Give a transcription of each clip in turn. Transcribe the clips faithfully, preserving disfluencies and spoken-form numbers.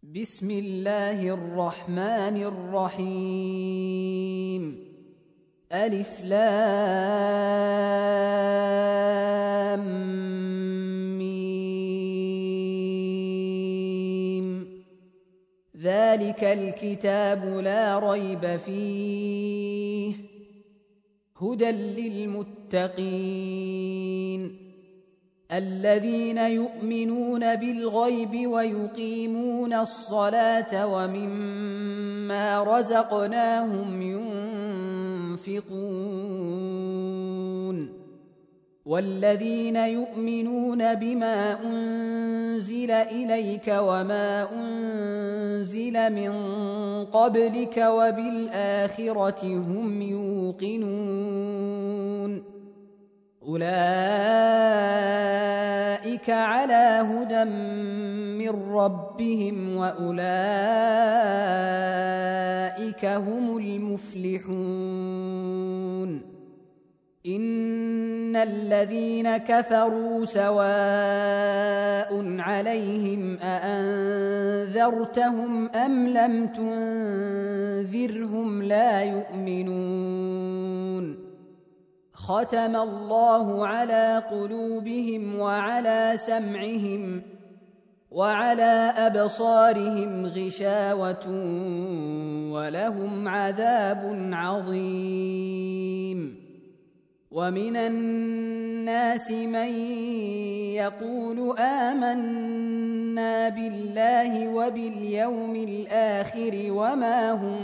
بسم الله الرحمن الرحيم. ألف لام ميم. ذلك الكتاب لا ريب فيه هدى للمتقين الذين يؤمنون بالغيب ويقيمون الصلاة ومما رزقناهم ينفقون والذين يؤمنون بما أنزل إليك وما أنزل من قبلك وبالآخرة هم يوقنون أولئك على هدى من ربهم وأولئك هم المفلحون. إن الذين كفروا سواء عليهم أأنذرتهم أم لم تنذرهم لا يؤمنون. ختم الله على قلوبهم وعلى سمعهم وعلى أبصارهم غشاوة ولهم عذاب عظيم. ومن الناس من يقول آمنا بالله وباليوم الآخر وما هم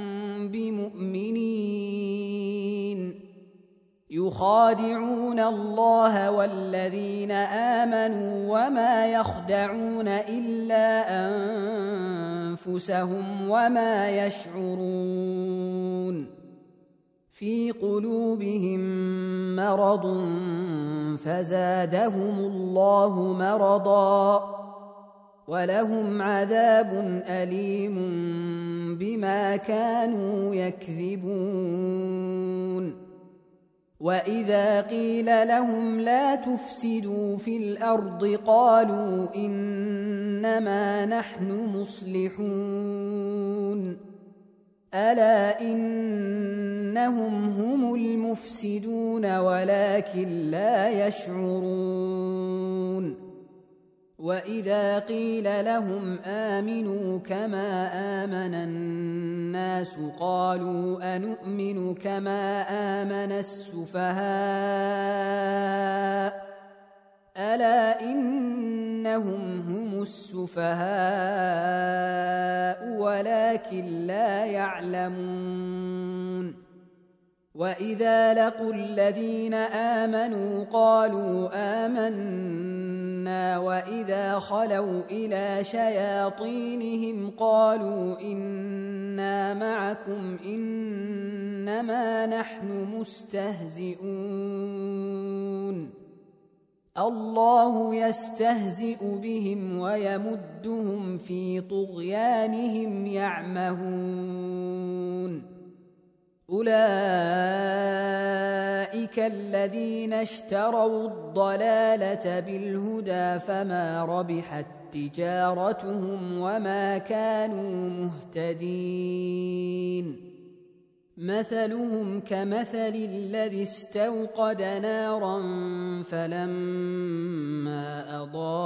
بمؤمنين يخادعون الله والذين آمنوا وما يخدعون إلا أنفسهم وما يشعرون. في قلوبهم مرض فزادهم الله مرضا ولهم عذاب أليم بما كانوا يكذبون. وإذا قيل لهم لا تفسدوا في الأرض قالوا إنما نحن مصلحون ألا إنهم هم المفسدون ولكن لا يشعرون. وإذا قيل لهم آمنوا كما آمن الناس قالوا أنؤمن كما آمن السفهاء ألا إنهم هم السفهاء ولكن لا يعلمون. وإذا لقوا الذين آمنوا قالوا آمنا وإذا خلوا إلى شياطينهم قالوا إنا معكم إنما نحن مستهزئون الله يستهزئ بهم ويمدهم في طغيانهم يعمهون. أولئك الذين اشتروا الضلالة بالهدى فما ربحت تجارتهم وما كانوا مهتدين. مثلهم كمثل الذي استوقد نارا فلما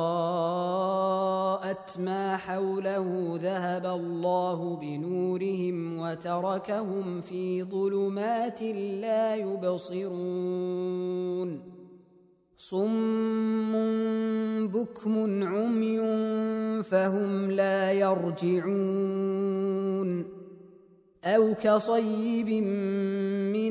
أضاءت ما حوله ذهب الله بنورهم وتركهم في ظلمات لا يبصرون. صم بكم عمي فهم لا يرجعون. أو كصيب من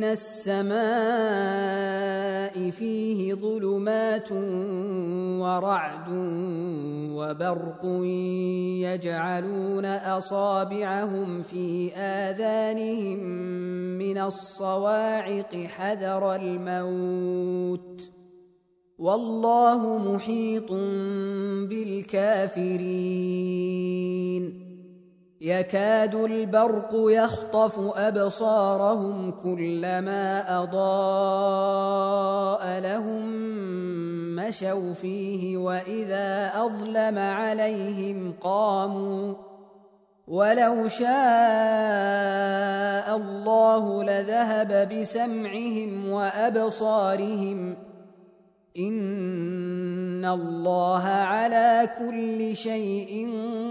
السماء فيه ظلمات ورعد وبرق يجعلون أصابعهم في آذانهم من الصواعق حذر الموت والله محيط بالكافرين. يكاد البرق يخطف أبصارهم كلما أضاء لهم مشوا فيه وإذا أظلم عليهم قاموا ولو شاء الله لذهب بسمعهم وأبصارهم إن الله على كل شيء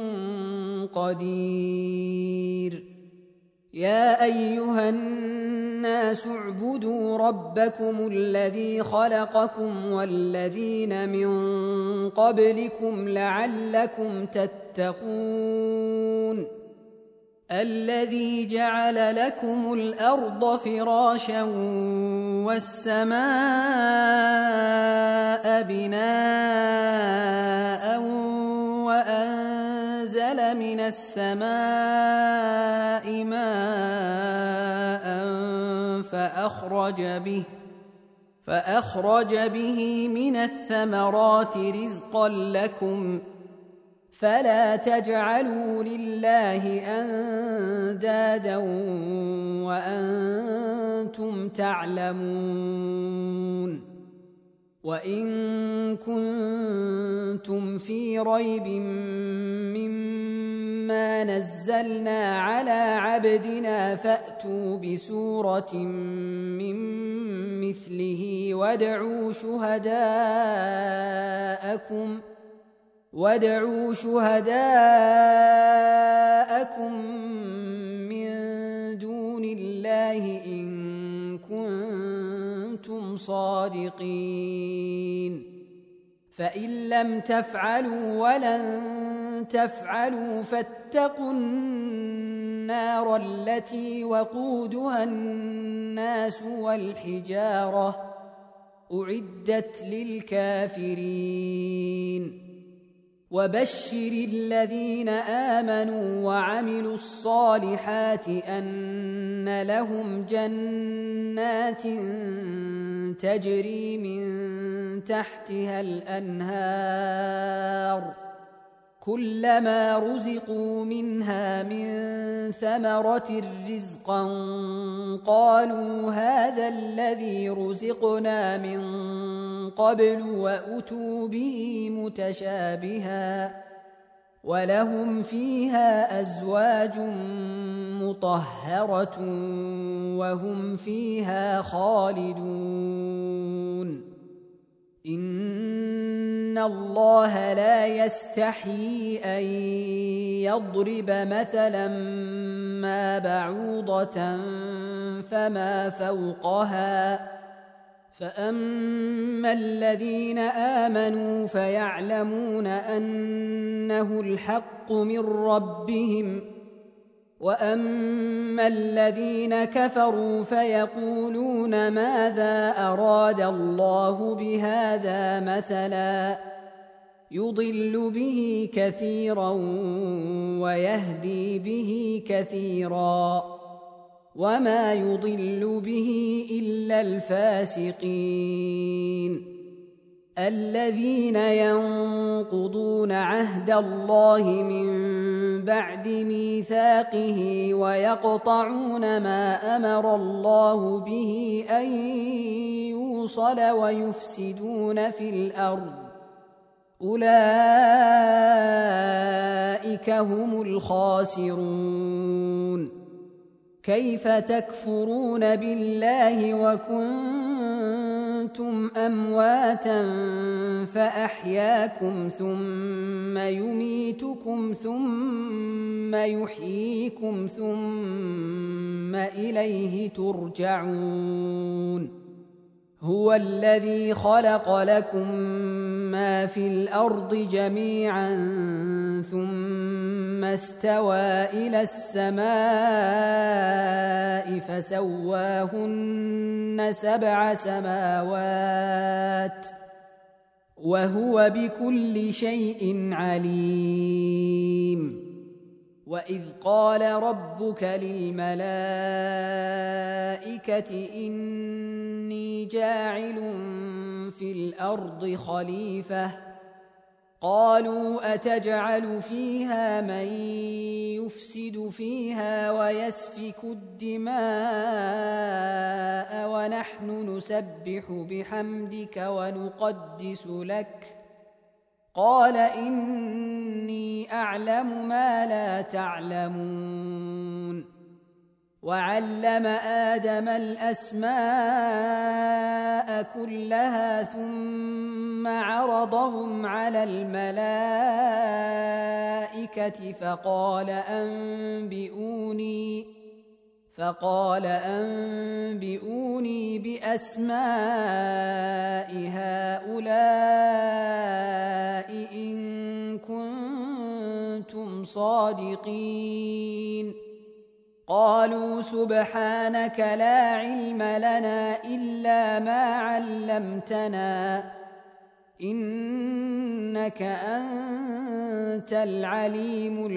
قدير. يا أيها الناس اعبدوا ربكم الذي خلقكم والذين من قبلكم لعلكم تتقون الذي جعل لكم الأرض فراشا والسماء بناء وأنزل من السماء ماء فأخرج به فأخرج به من الثمرات رزقا لكم فلا تجعلوا لله أندادا وأنتم تعلمون. وإن كنتم في ريب مما نزلنا على عبدنا فأتوا بسورة من مثله وادعوا شهداءكم وادعوا شهداءكم من دون الله إن كنتم صادقين. فإن لم تفعلوا ولن تفعلوا فاتقوا النار التي وقودها الناس والحجارة أعدت للكافرين. وبشر الذين آمنوا وعملوا الصالحات أن لهم جنات تجري من تحتها الأنهار كلما رزقوا منها من ثمرة رزقا قالوا هذا الذي رزقنا من قبل وأتوا به متشابها ولهم فيها أزواج مطهرة وهم فيها خالدون. إن الله لا يستحيي أن يضرب مثلا ما بعوضة فما فوقها فأما الذين آمنوا فيعلمون أنه الحق من ربهم وأما الذين كفروا فيقولون ماذا أراد الله بهذا مثلا يضل به كثيرا ويهدي به كثيرا وما يضل به إلا الفاسقين الذين ينقضون عهد الله من بعد ميثاقه ويقطعون ما أمر الله به أن يوصل ويفسدون في الأرض أولئك هم الخاسرون. كيف تكفرون بالله وكنتم أمواتا فأحياكم ثم يميتكم ثم يحييكم ثم إليه ترجعون. هو الذي خلق لكم ما في الأرض جميعا ثم استوى إلى السماء فسواهن سبع سماوات وهو بكل شيء عليم. وإذ قال ربك للملائكة إني جاعل في الأرض خليفة قالوا أتجعل فيها من يفسد فيها ويسفك الدماء ونحن نسبح بحمدك ونقدس لك قال إني أعلم ما لا تعلمون وعلم آدم الأسماء كلها ثم عرضهم على الملائكة فقال أنبئوني فقال أنبئوني بأسماء هؤلاء إن كنتم صادقين قالوا سبحانك لا علم لنا إلا ما علمتنا إنك أنت العليم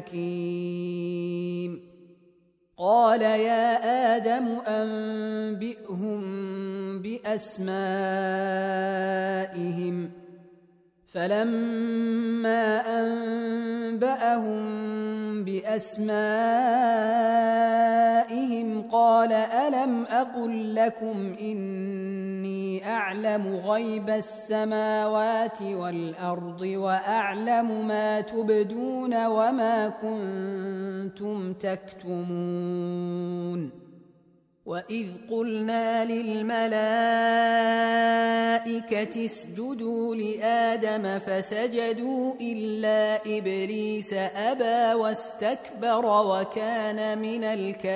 الحكيم قال يا آدم أنبئهم بأسمائهم فلما أنبأهم بأسمائهم قال ألم أقل لكم إني أعلم غيب السماوات والأرض وأعلم ما تبدون وما كنتم تكتمون وإذ قلنا للملائكة اسجدوا لآدم فسجدوا إلا إبليس أبى واستكبر وكان من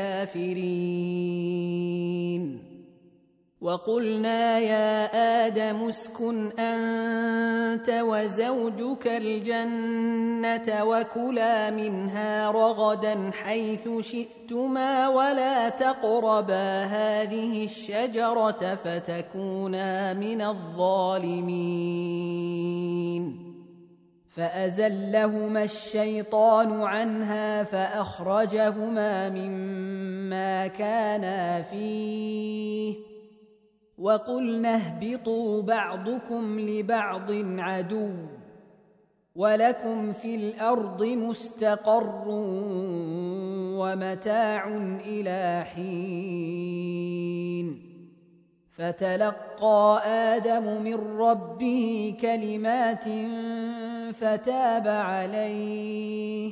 الكافرين وقلنا يا آدم اسكن أنت وزوجك الجنة وكلا منها رغدا حيث شئتما ولا تقربا هذه الشجرة فتكونا من الظالمين فأزلهما الشيطان عنها فأخرجهما مما كانا فيه وقلنا اهبطوا بعضكم لبعض عدو ولكم في الأرض مستقر ومتاع إلى حين فتلقى آدم من ربه كلمات فتاب عليه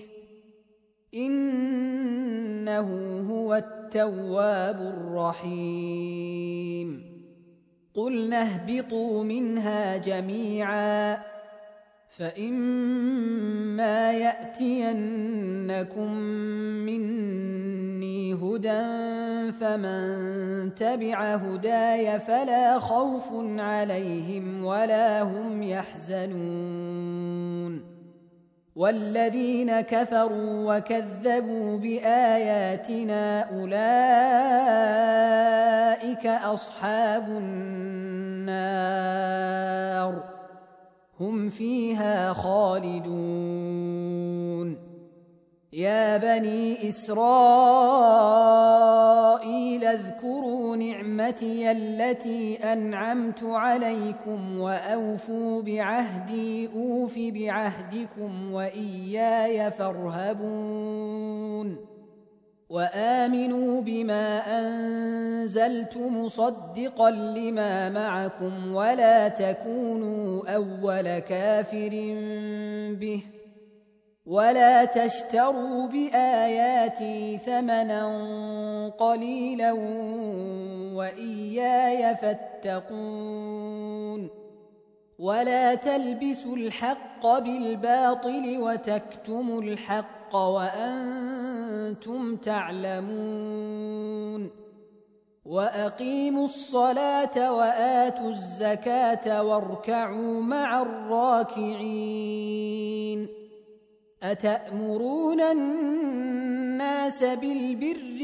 إنه هو التواب الرحيم قلنا اهبطوا منها جميعا فإما يأتينكم مني هدى فمن تبع هداي فلا خوف عليهم ولا هم يحزنون والذين كفروا وكذبوا بآياتنا أولئك أصحاب النار هم فيها خالدون يا بني إسرائيل اذكروا نعمتي التي أنعمت عليكم وأوفوا بعهدي أوف بعهدكم وإياي فارهبون وآمنوا بما أنزلت مصدقا لما معكم ولا تكونوا أول كافر به ولا تشتروا بآياتي ثمنا قليلا وإياي فاتقون ولا تلبسوا الحق بالباطل وتكتموا الحق وأنتم تعلمون وأقيموا الصلاة وآتوا الزكاة واركعوا مع الراكعين أتأمرون الناس بالبر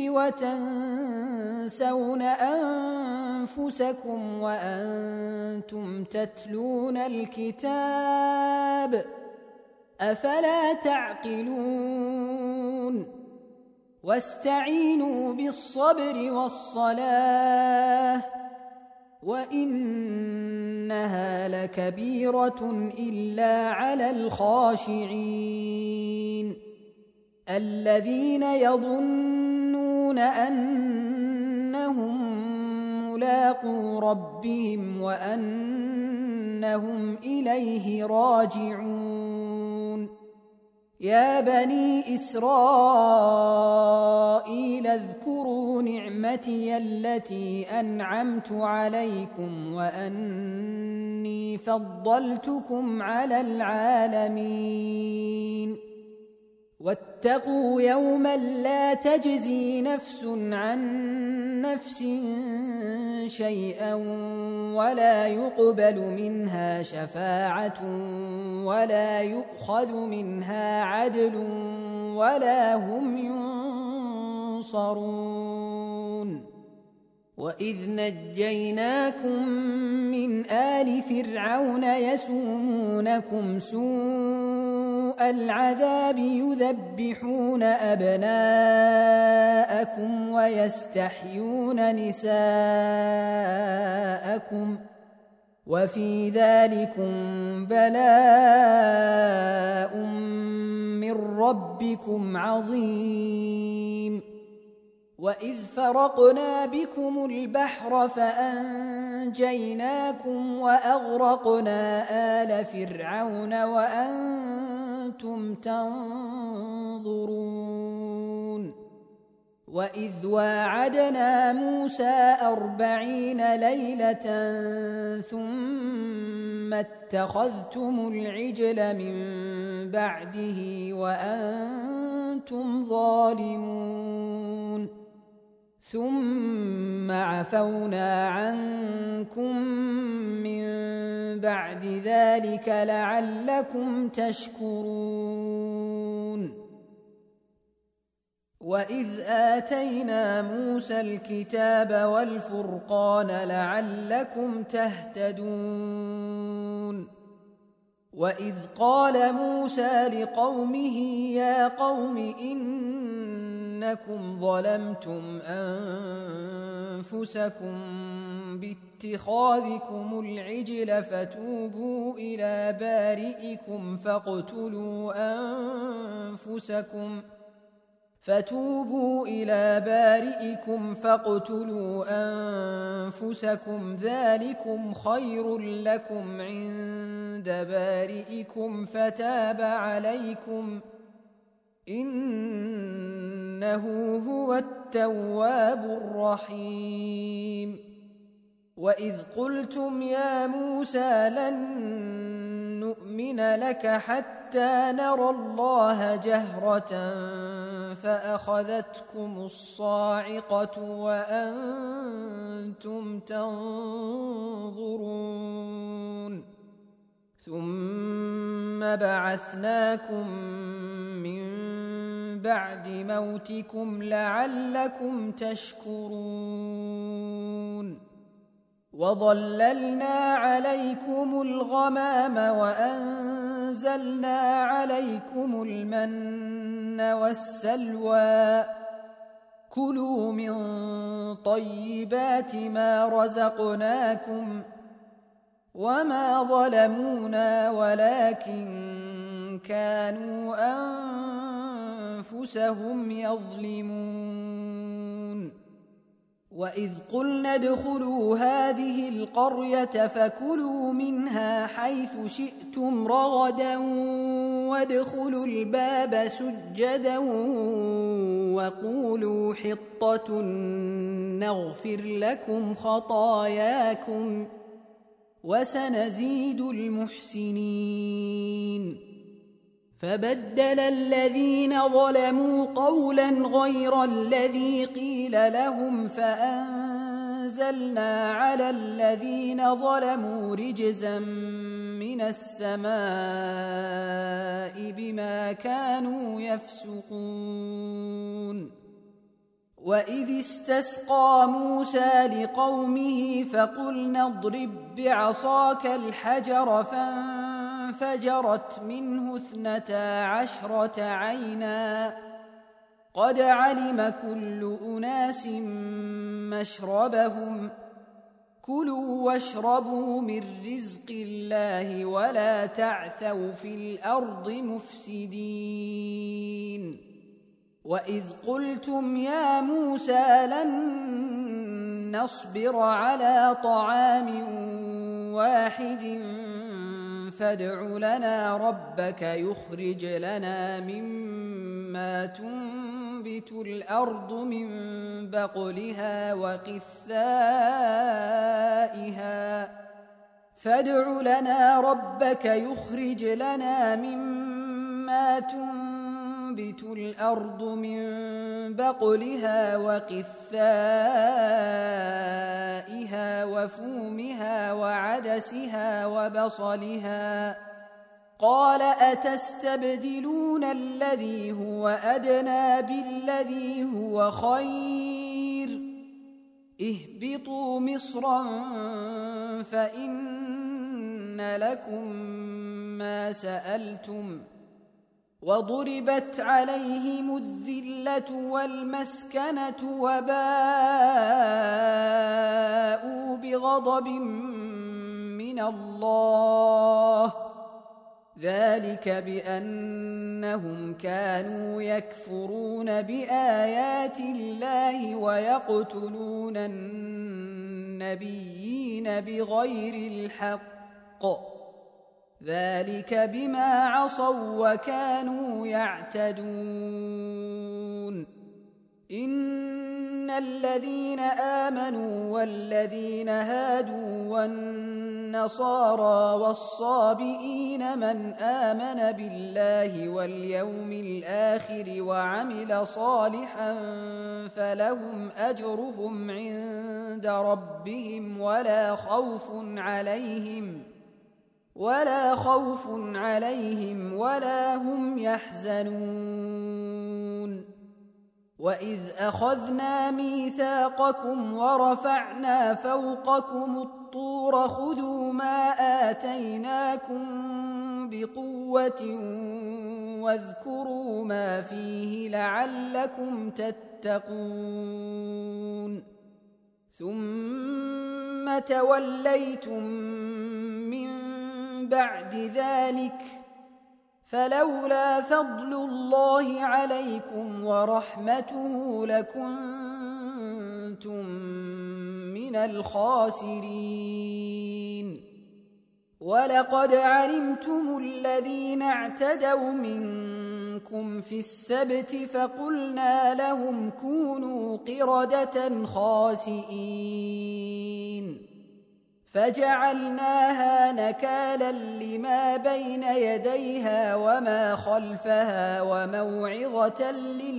وتنسون أنفسكم وأنتم تتلون الكتاب أفلا تعقلون واستعينوا بالصبر والصلاة وإنها لكبيرة إلا على الخاشعين الذين يظنون أنهم ملاقو ربهم وأنهم إنهم إليه راجعون يا بني إسرائيل اذكروا نعمتي التي أنعمت عليكم وأني فضلتكم على العالمين واتقوا يوما لا تجزي نفس عن نفس شيئا ولا يقبل منها شفاعة ولا يؤخذ منها عدل ولا هم ينصرون وإذ نجيناكم من آل فرعون يسومونكم سوء العذاب يذبحون أبناءكم ويستحيون نساءكم وفي ذلكم بلاء من ربكم عظيم وإذ فرقنا بكم البحر فأنجيناكم وأغرقنا آل فرعون وأنتم تنظرون وإذ واعدنا موسى أربعين ليلة ثم اتخذتم العجل من بعده وأنتم ظالمون ثم عفونا عنكم من بعد ذلك لعلكم تشكرون وإذ آتينا موسى الكتاب والفرقان لعلكم تهتدون وإذ قال موسى لقومه يا قوم إنكم ظلمتم أنفسكم باتخاذكم العجل فتوبوا إلى بارئكم فاقتلوا أنفسكم فتوبوا إلى بارئكم فاقتلوا أنفسكم ذلكم خير لكم عند بارئكم فتاب عليكم إنه هو التواب الرحيم وإذ قلتم يا موسى لن نؤمن لك حتى نرى الله جهرة فأخذتكم الصاعقة وأنتم تنظرون ثم بعثناكم من بعد موتكم لعلكم تشكرون وظللنا عليكم الغمام وأنزلنا عليكم المن والسلوى كلوا من طيبات ما رزقناكم وما ظلمونا ولكن كانوا أنفسهم يظلمون وإذ قلنا ادخلوا هذه القرية فكلوا منها حيث شئتم رغدا وادخلوا الباب سجدا وقولوا حطة نغفر لكم خطاياكم وسنزيد المحسنين فبدل الذين ظلموا قولا غير الذي قيل لهم فأنزلنا على الذين ظلموا رجزا من السماء بما كانوا يفسقون وإذ استسقى موسى لقومه فقلنا اضرب بعصاك الحجر فانفجرت منه اثنتا عشرة عينا قد علم كل أناس مشربهم كلوا واشربوا من رزق الله ولا تعثوا في الأرض مفسدين وإذ قلتم يا موسى لن نصبر على طعام واحد فادع لنا ربك يخرج لنا مما تنبت الأرض من بقلها وقثائها فادع لنا ربك يخرج لنا مما تنبت الأرض من بقلها وقثائها وفومها وعدسها وبصلها قال أتستبدلون الذي هو أدنى بالذي هو خير اهبطوا مصرا فإن لكم ما سألتم وضربت عليهم الذلة والمسكنة وباءوا بغضب من الله ذلك بأنهم كانوا يكفرون بآيات الله ويقتلون النبيين بغير الحق ذلك بما عصوا وكانوا يعتدون إن الذين آمنوا والذين هادوا والنصارى والصابئين من آمن بالله واليوم الآخر وعمل صالحا فلهم أجرهم عند ربهم ولا خوف عليهم ولا خوف عليهم ولا هم يحزنون وإذ أخذنا ميثاقكم ورفعنا فوقكم الطور خذوا ما آتيناكم بقوة واذكروا ما فيه لعلكم تتقون ثم توليتم من بعد ذلك فلولا فضل الله عليكم ورحمته لكنتم من الخاسرين ولقد علمتم الذين اعتدوا منكم في السبت فقلنا لهم كونوا قردة خاسئين فجعلناها نكالا لما بين يديها وما خلفها وموعظة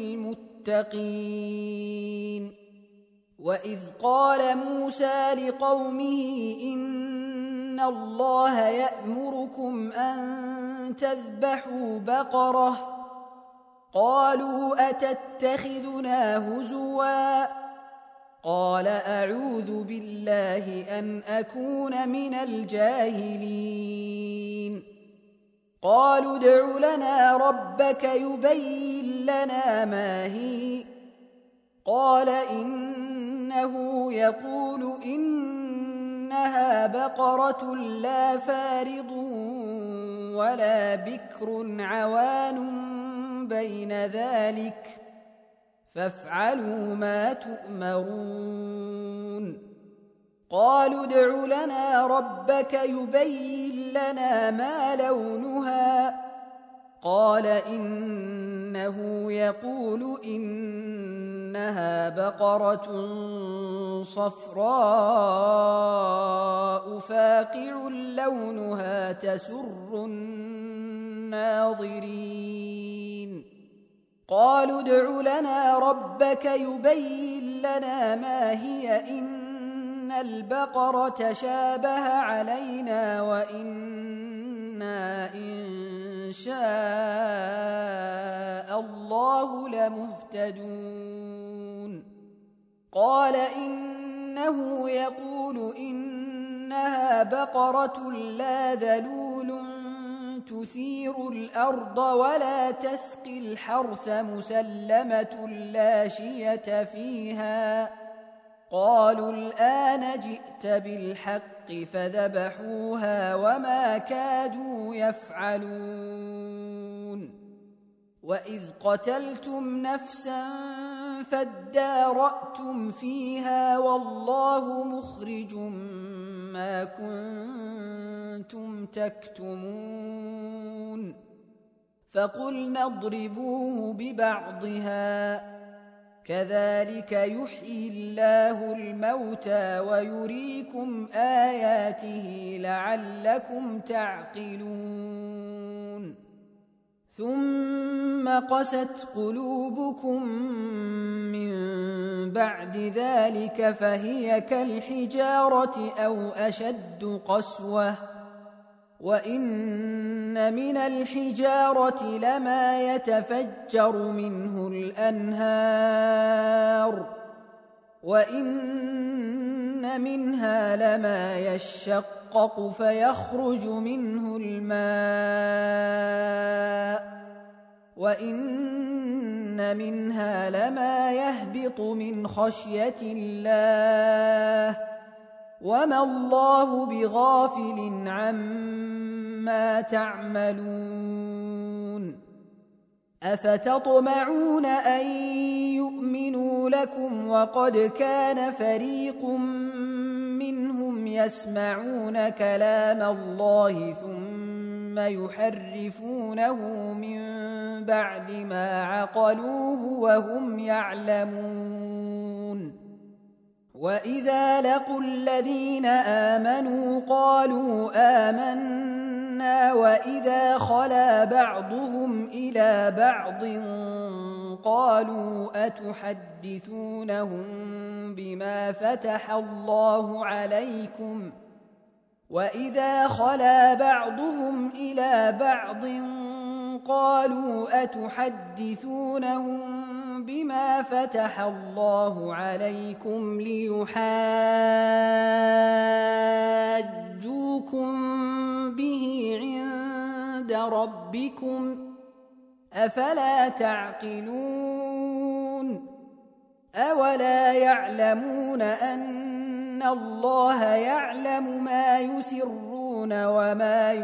للمتقين وإذ قال موسى لقومه إن الله يأمركم أن تذبحوا بقرة قالوا أتتخذنا هزوا قال أعوذ بالله أن أكون من الجاهلين قالوا ادع لنا ربك يبين لنا ما هي قال إنه يقول إنها بقرة لا فارض ولا بكر عوان بين ذلك فافعلوا ما تؤمرون قالوا ادع لنا ربك يبين لنا ما لونها قال إنه يقول إنها بقرة صفراء فاقع لونها تسر الناظرين قالوا ادع لنا ربك يبين لنا ما هي إن البقرة شابه علينا وإنا إن شاء الله لمهتدون قال إنه يقول إنها بقرة لا ذلول تثير الأرض ولا تسقي الحرث مسلمة لا شية فيها قالوا الآن جئت بالحق فذبحوها وما كادوا يفعلون وإذ قتلتم نفسا فادارأتم فيها والله مخرج ما كنتم كنتم تكتمون فقلنا اضربوه ببعضها كذلك يحيي الله الموتى ويريكم آياته لعلكم تعقلون ثم قست قلوبكم من بعد ذلك فهي كالحجارة أو أشد قسوة وإن من الحجارة لما يتفجر منه الأنهار وإن منها لما يشقق فيخرج منه الماء وإن منها لما يهبط من خشية الله وما الله بغافل عما تعملون أفتطمعون أن يؤمنوا لكم وقد كان فريق منهم يسمعون كلام الله ثم يحرفونه من بعد ما عقلوه وهم يعلمون وإذا لقوا الذين آمنوا قالوا آمنا وإذا خلا بعضهم إلى بعض قالوا أتحدثونهم بما فتح الله عليكم وإذا خلا بعضهم إلى بعض قالوا أتحدثونهم بما فتح الله عليكم ليحاجوكم به عند ربكم أفلا تعقلون أولا يعلمون أن الله يعلم ما يسرون وما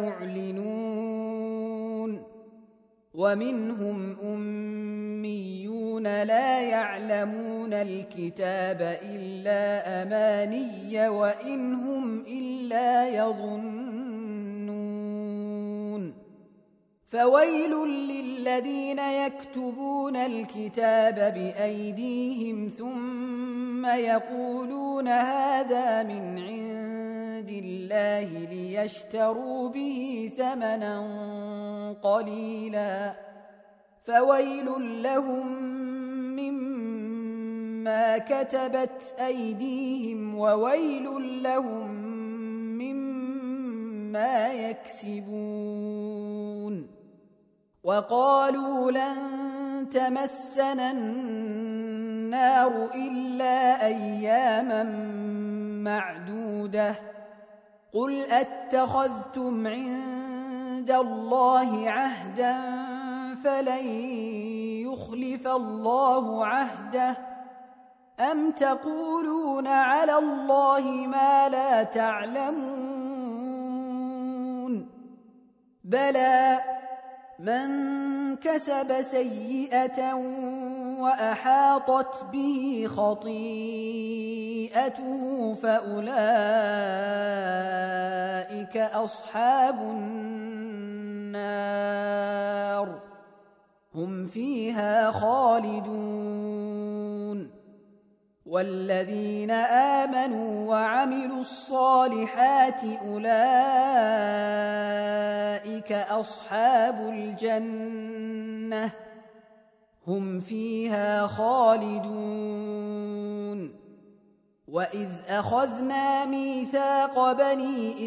يعلنون ومنهم أميون لا يعلمون الكتاب إلا أماني وإن هم إلا يظنون فويل للذين يكتبون الكتاب بأيديهم ثم يقولون هذا من عند الله ليشتروا به ثمنا قليلا فويل لهم مما كتبت أيديهم وويل لهم مما يكسبون وقالوا لن تمسنا النار إلا أياما معدودة قل أتخذتم عند الله عهدا فلن يخلف الله عهده أم تقولون على الله ما لا تعلمون بلى من كسب سيئة وأحاطت به خطيئته فأولئك أصحاب النار هم فيها خالدون والذين آمنوا وعملوا الصالحات أولئك أصحاب الجنة هم فيها خالدون وإذ أخذنا ميثاق بني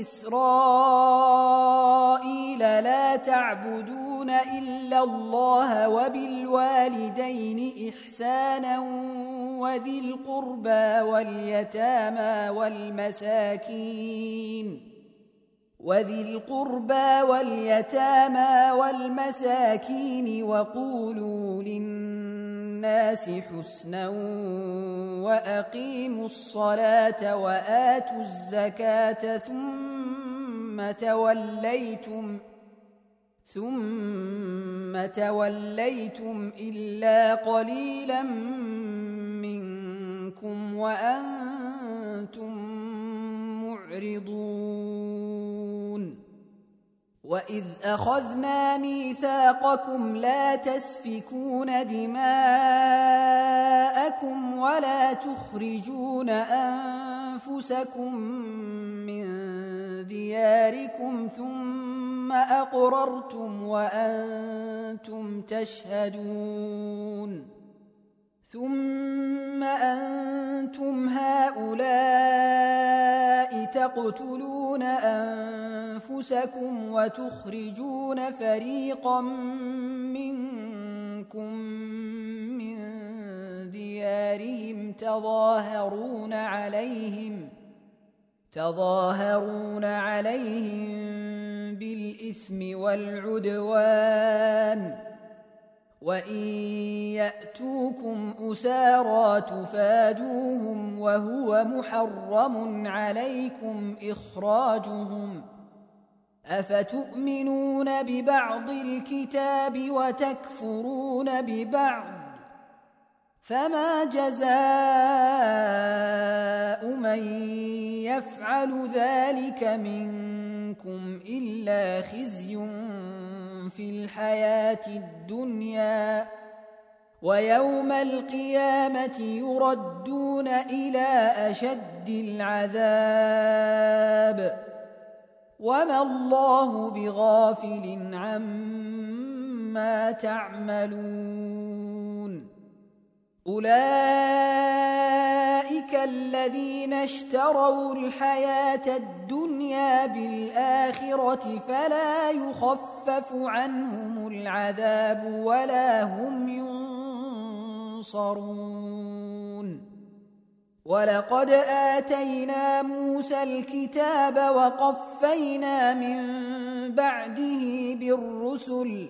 إسرائيل لا تعبدون إلا الله وبالوالدين إحسانا وذي القربى واليتامى والمساكين وذي القربى واليتامى والمساكين وقولوا للناس حسنا وأقيموا الصلاة وآتوا الزكاة ثم توليتم ثم توليتم إلا قليلا منكم وأنتم معرضون وإذ أخذنا ميثاقكم لا تسفكون دماءكم ولا تخرجون أنفسكم من دياركم ثم أقررتم وأنتم تشهدون ثم أنتم هؤلاء تقتلون أنفسكم وتخرجون فريقا منكم من ديارهم تظاهرون عليهم تظاهرون عليهم بالإثم والعدوان وإن يأتوكم أسارى تفادوهم وهو محرم عليكم إخراجهم أفتؤمنون ببعض الكتاب وتكفرون ببعض فما جزاء من يفعل ذلك منكم إلا خزي في الحياة الدنيا ويوم القيامة يردون إلى أشد العذاب وما الله بغافل عما تعملون أولئك الذين اشتروا الحياة الدنيا بالآخرة فلا يخفف عنهم العذاب ولا هم ينصرون ولقد آتينا موسى الكتاب وقفينا من بعده بالرسل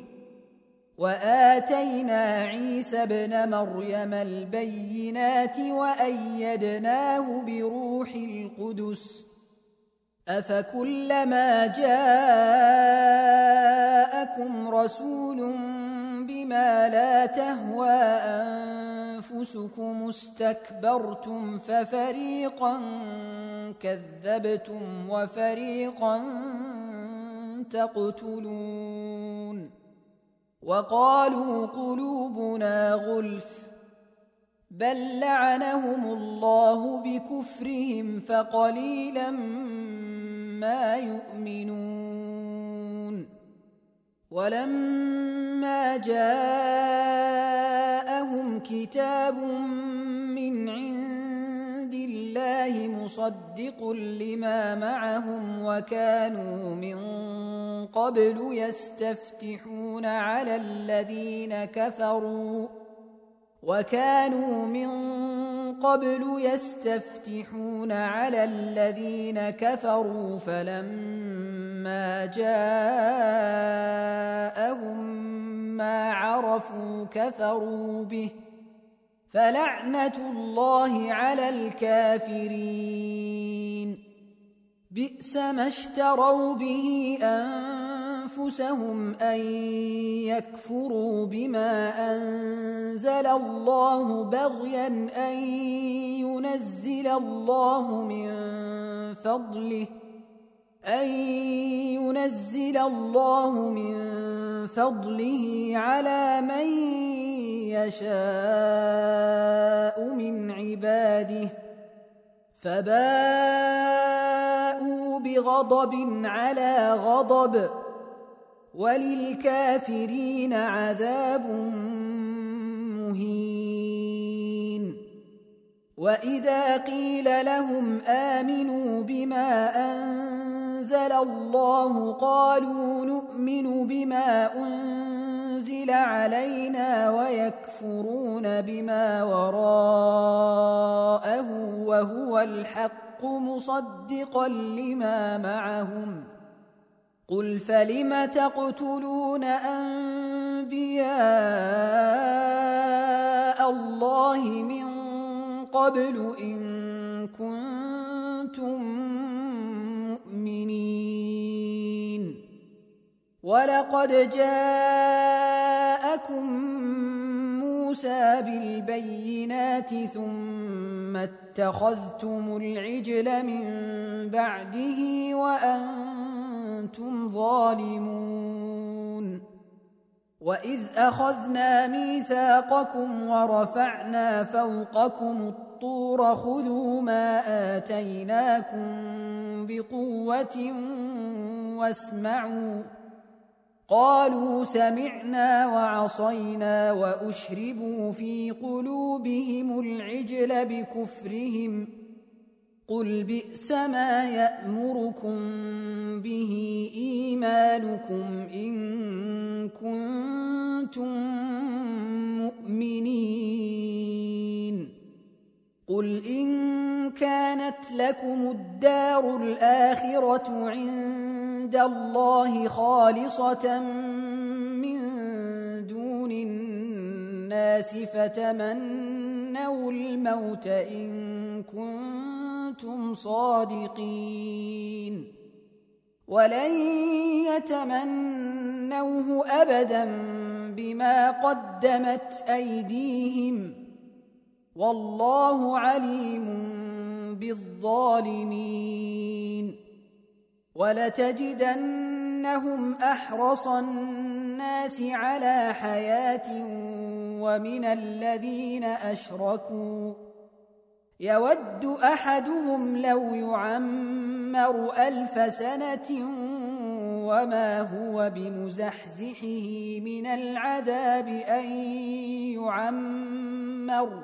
وآتينا عيسى ابن مريم البينات وأيدناه بروح القدس أفكلما جاءكم رسول بما لا تهوى أنفسكم استكبرتم ففريقا كذبتم وفريقا تقتلون وقالوا قلوبنا غلف بل لعنهم الله بكفرهم فقليلا ما يؤمنون ولما جاءهم كتاب من عند الله مصدق لما معهم وكانوا من قبل يستفتحون على الذين كفروا وكانوا من قبل يستفتحون على الذين كفروا فلما جاءهم ما عرفوا كفروا به فلعنة الله على الكافرين بئس ما اشتروا به أنفسهم أن يكفروا بما أنزل الله بغيا أن ينزل الله من فضله أن ينزل الله من فضله على من يشاء من عباده فباءوا بغضب على غضب وللكافرين عذاب مهين وإذا قيل لهم آمنوا بما أنزل الله قالوا نؤمن بما أنزل علينا ويكفرون بما وراءه وهو الحق مصدقا لما معهم قل فلم تقتلون أنبياء الله من قبل إن كنتم مؤمنين ولقد جاءكم موسى بالبينات ثم اتخذتم العجل من بعده وأنتم كنتم ظالمون وإذ أخذنا ميثاقكم ورفعنا فوقكم الطور خذوا ما آتيناكم بقوة واسمعوا قالوا سمعنا وعصينا وأشربوا في قلوبهم العجل بكفرهم قل بئس ما يأمركم به إيمانكم إن كنتم مؤمنين قل إن كانت لكم الدار الآخرة عند الله خالصة من دون الناس فتمنوا الموت إن كنتم صادقين ولن يتمنوه أبدا بما قدمت أيديهم والله عليم بالظالمين ولتجدنهم أحرص الناس على حياة ومن الذين أشركوا يود أحدهم لو يعمر ألف سنة وما هو بمزحزحه من العذاب أن يعمر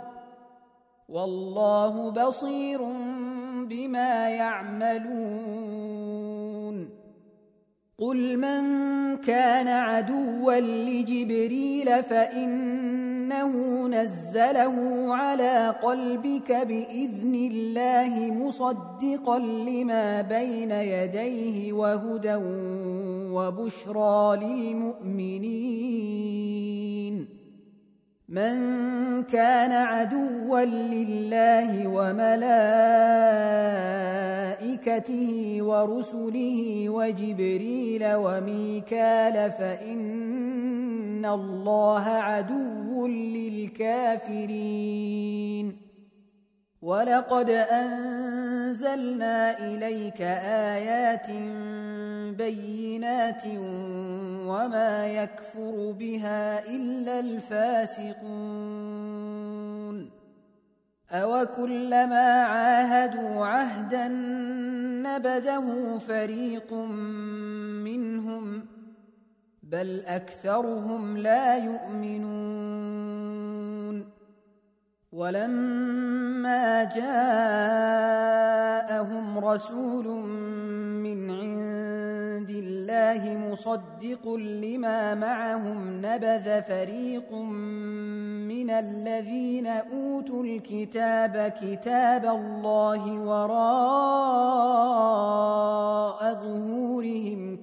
والله بصير بما يعملون قل من كان عدوا لجبريل فإنه نزله على قلبك بإذن الله مصدقا لما بين يديه وهدى وبشرى للمؤمنين من كان عدوا لله وملائكته ورسله وجبريل وميكال فإن الله عدو للكافرين ولقد أنزلنا إليك آيات بينات وما يكفر بها إلا الفاسقون أوكلما عاهدوا عهدا نبذه فريق منهم بل أكثرهم لا يؤمنون ولما جاءهم رسول من عند الله مصدق لما معهم نبذ فريق من الذين أوتوا الكتاب كتاب الله وراء ظهورهم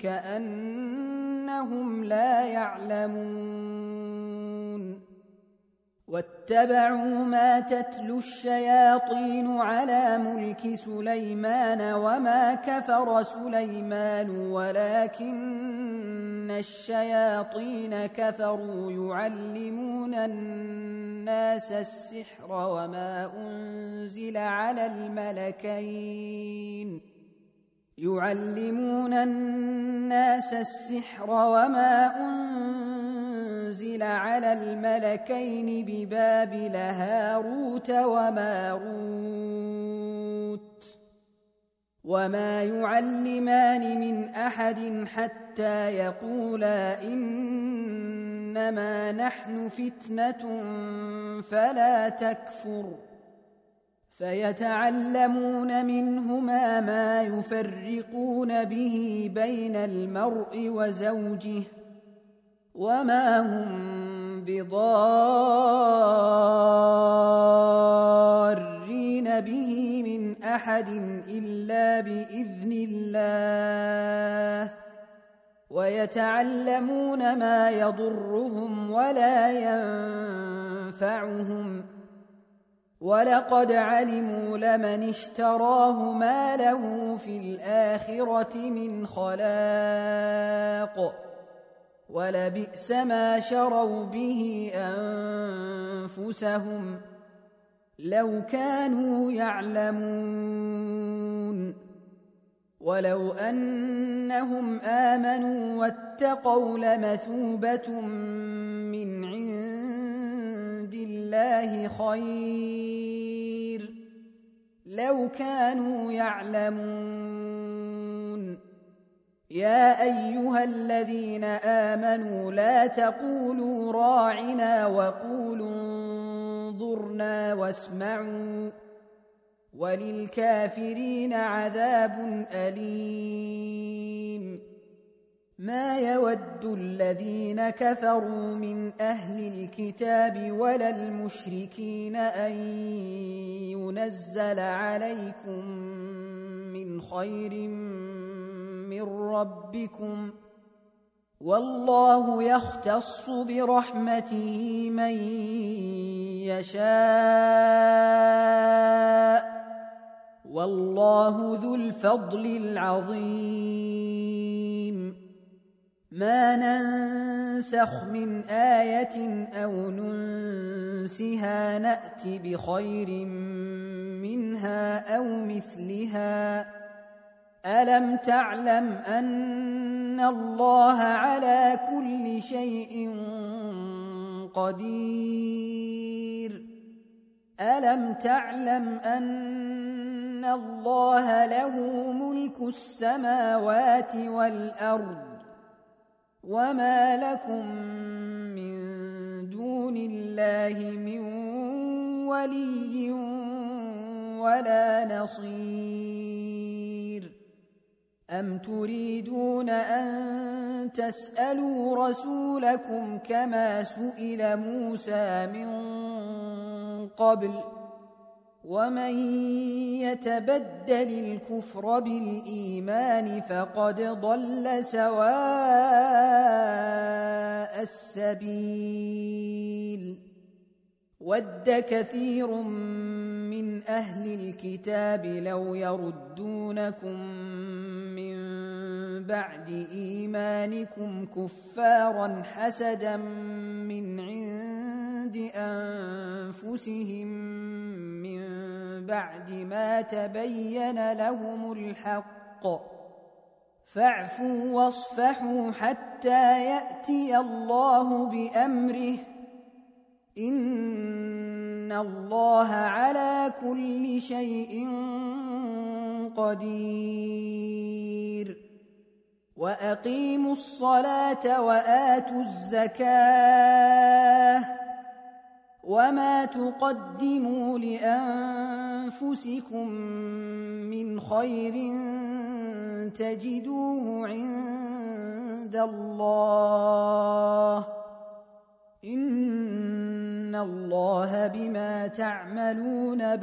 كأنهم لا يعلمون واتبعوا ما تتلو الشياطين على ملك سليمان وما كفر سليمان ولكن الشياطين كفروا يعلمون الناس السحر وما أنزل على الملكين يعلمون الناس السحر وما أنزل على الملكين ببابل هاروت وماروت وما يعلمان من أحد حتى يقولا إنما نحن فتنة فلا تكفر فيتعلمون منهما ما يفرقون به بين المرء وزوجه وما هم بضارين به من أحد إلا بإذن الله ويتعلمون ما يضرهم ولا ينفعهم ولقد علموا لمن اشتراه ما له في الآخرة من خلاق ولبئس ما شروا به أنفسهم لو كانوا يعلمون ولو أنهم آمنوا واتقوا لمثوبة من عند الله خير لو كانوا يعلمون. يا أيها الذين آمنوا لا تقولوا راعنا وقولوا انظرنا واسمعوا وللكافرين عذاب أليم. ما يود الذين كفروا من أهل الكتاب ولا المشركين أن ينزل عليكم من خير من ربكم والله يختص برحمته من يشاء والله ذو الفضل العظيم. ما ننسخ من آية أو ننسها نأت بخير منها أو مثلها. ألم تعلم أن الله على كل شيء قدير؟ ألم تعلم أن الله له ملك السماوات والأرض وما لكم من دون الله من ولي ولا نصير. أم تريدون أن تسألوا رسولكم كما سئل موسى من قبل ومن يتبدل الكفر بالإيمان فقد ضل سواء السبيل. ود كثير من أهل الكتاب لو يردونكم من بعد إيمانكم كفارا حسدا من عند أنفسهم من بعد ما تبين لهم الحق فاعفوا واصفحوا حتى يأتي الله بأمره إن الله على كل شيء قدير. وأقيموا الصلاة وآتوا الزكاة وما تقدموا لأنفسكم من خير تجدوه عند الله إن الله بما تعملون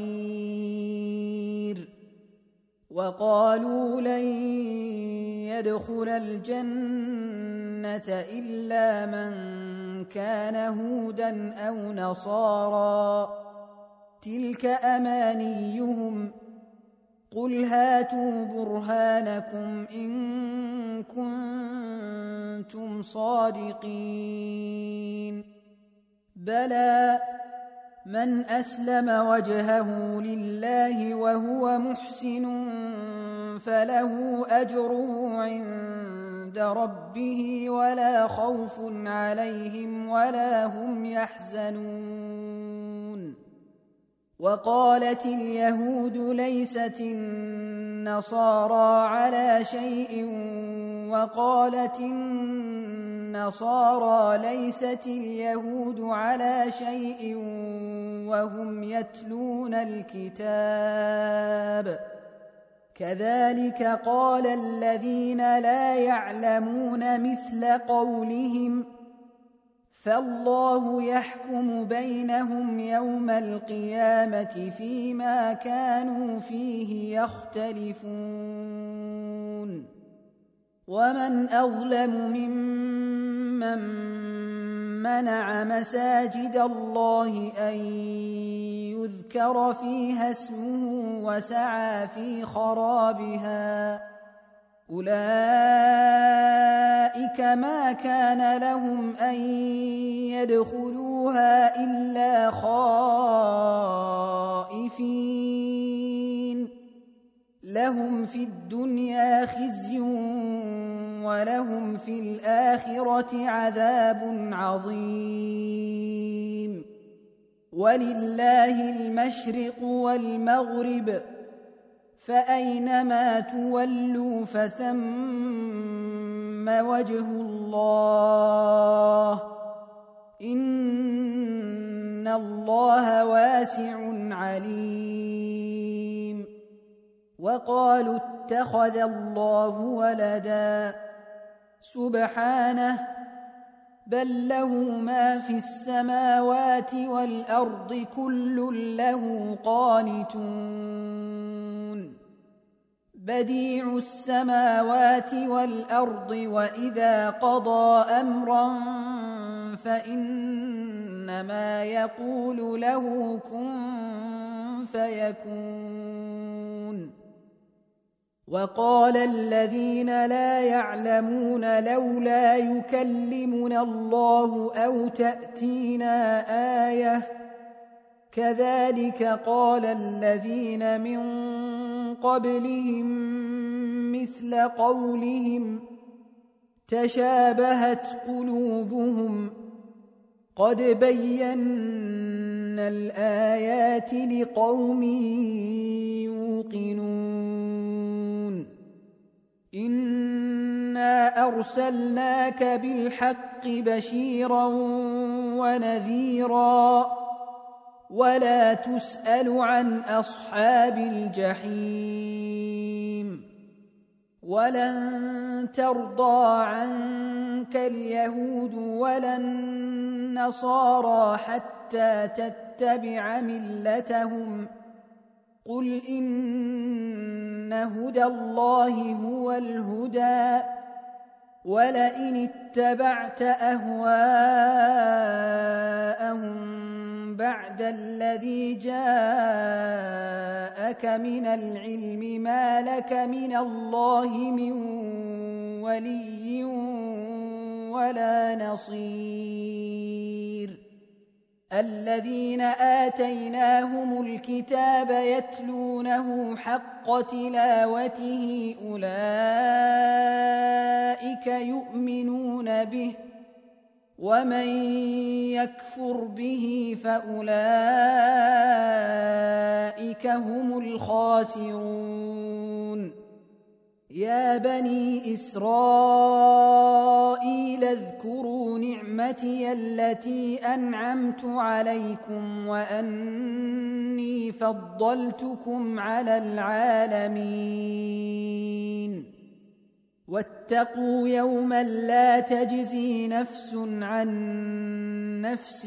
بصير. وقالوا لن يدخل الجنة إلا من كان هودا أو نصارى تلك أمانيهم قل هاتوا برهانكم إن كنتم صادقين. بلى من أسلم وجهه لله وهو محسن فله أجره عند ربه ولا خوف عليهم ولا هم يحزنون. وقالت اليهود ليست النصارى على شيء وقالت النصارى ليست اليهود على شيء وهم يتلون الكتاب كذلك قال الذين لا يعلمون مثل قولهم فالله يحكم بينهم يوم القيامة فيما كانوا فيه يختلفون. ومن أظلم ممن منع مساجد الله أن يذكر فيها اسمه وسعى في خرابها أولئك ما كان لهم أن يدخلوها إلا خائفين لهم في الدنيا خزي ولهم في الآخرة عذاب عظيم. ولله المشرق والمغرب فأينما تولوا فثم وجه الله إن الله واسع عليم. وقالوا اتخذ الله ولدا سبحانه بل له ما في السماوات والأرض كل له قانتون. بديع السماوات والأرض وإذا قضى أمرا فإنما يقول له كن فيكون. وقال الذين لا يعلمون لولا يكلمنا الله أو تأتينا آية كذلك قال الذين من قبلهم مثل قولهم تشابهت قلوبهم قد بينا الآيات لقوم يوقنون. إنا أرسلناك بالحق بشيرا ونذيرا ولا تسأل عن أصحاب الجحيم. ولن ترضى عنك اليهود ولا النصارى حتى تتبع ملتهم قل إن هدى الله هو الهدى ولئن اتبعت أهواءهم بعد الذي جاءك من العلم ما لك من الله من ولي ولا نصير. الذين آتيناهم الكتاب يتلونه حق تلاوته أولئك يؤمنون به ومن يكفر به فأولئك هم الخاسرون. يا بني إسرائيل اذكروا نعمتي التي أنعمت عليكم وأني فضلتكم على العالمين. واتقوا يوما لا تجزي نفس عن نفس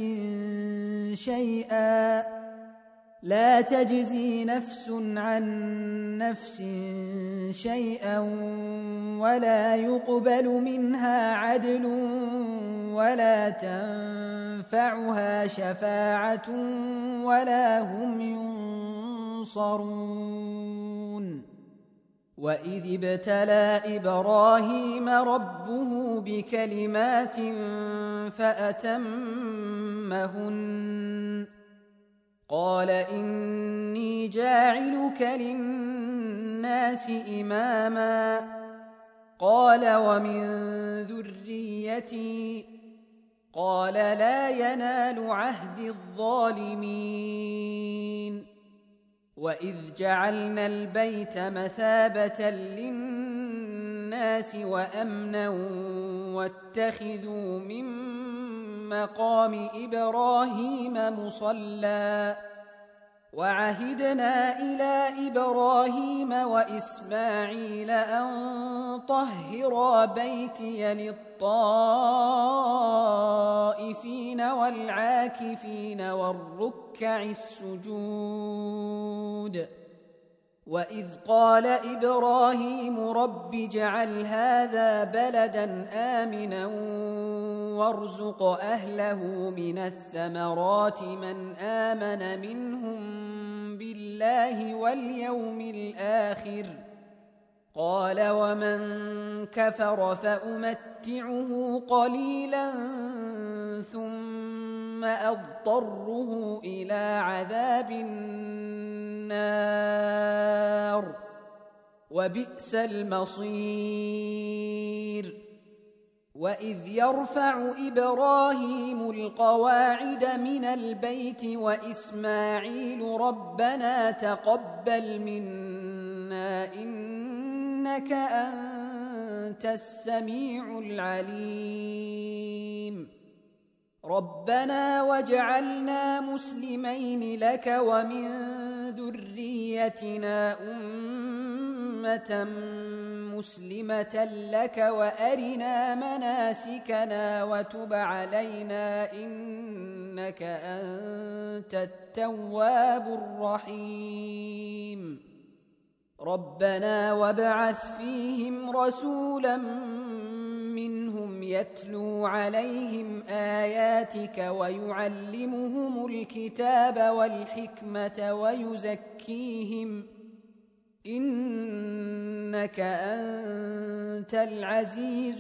شيئا لا تجزي نفس عن نفس شيئا ولا يقبل منها عدل ولا تنفعها شفاعة ولا هم ينصرون. وإذ ابتلى إبراهيم ربه بكلمات فأتمهن قال إني جاعلك للناس إماما قال ومن ذريتي قال لا ينال عهد الظالمين. وإذ جعلنا البيت مثابة للناس وأمنا واتخذوا من مقام إبراهيم مصلى وعهدنا إلى إبراهيم وإسماعيل أن طهرا بيتي للطائفين والعاكفين والركع السجود. وإذ قال إبراهيم رب اجعل هذا بلدا آمنا وارزق أهله من الثمرات من آمن منهم بالله واليوم الآخر قال ومن كفر فأمتعه قليلا ثم أضطره إلى عذاب النار وبئس المصير. وإذ يرفع إبراهيم القواعد من البيت وإسماعيل ربنا تقبل منا إنك أنت السميع العليم. ربنا واجعلنا مسلمين لك ومن ذريتنا أمة مسلمة لك وأرنا مناسكنا وتب علينا إنك أنت التواب الرحيم. ربنا وابعث فيهم رسولا منهم يتلو عليهم آياتك ويعلمهم الكتاب والحكمة ويزكيهم إنك أنت العزيز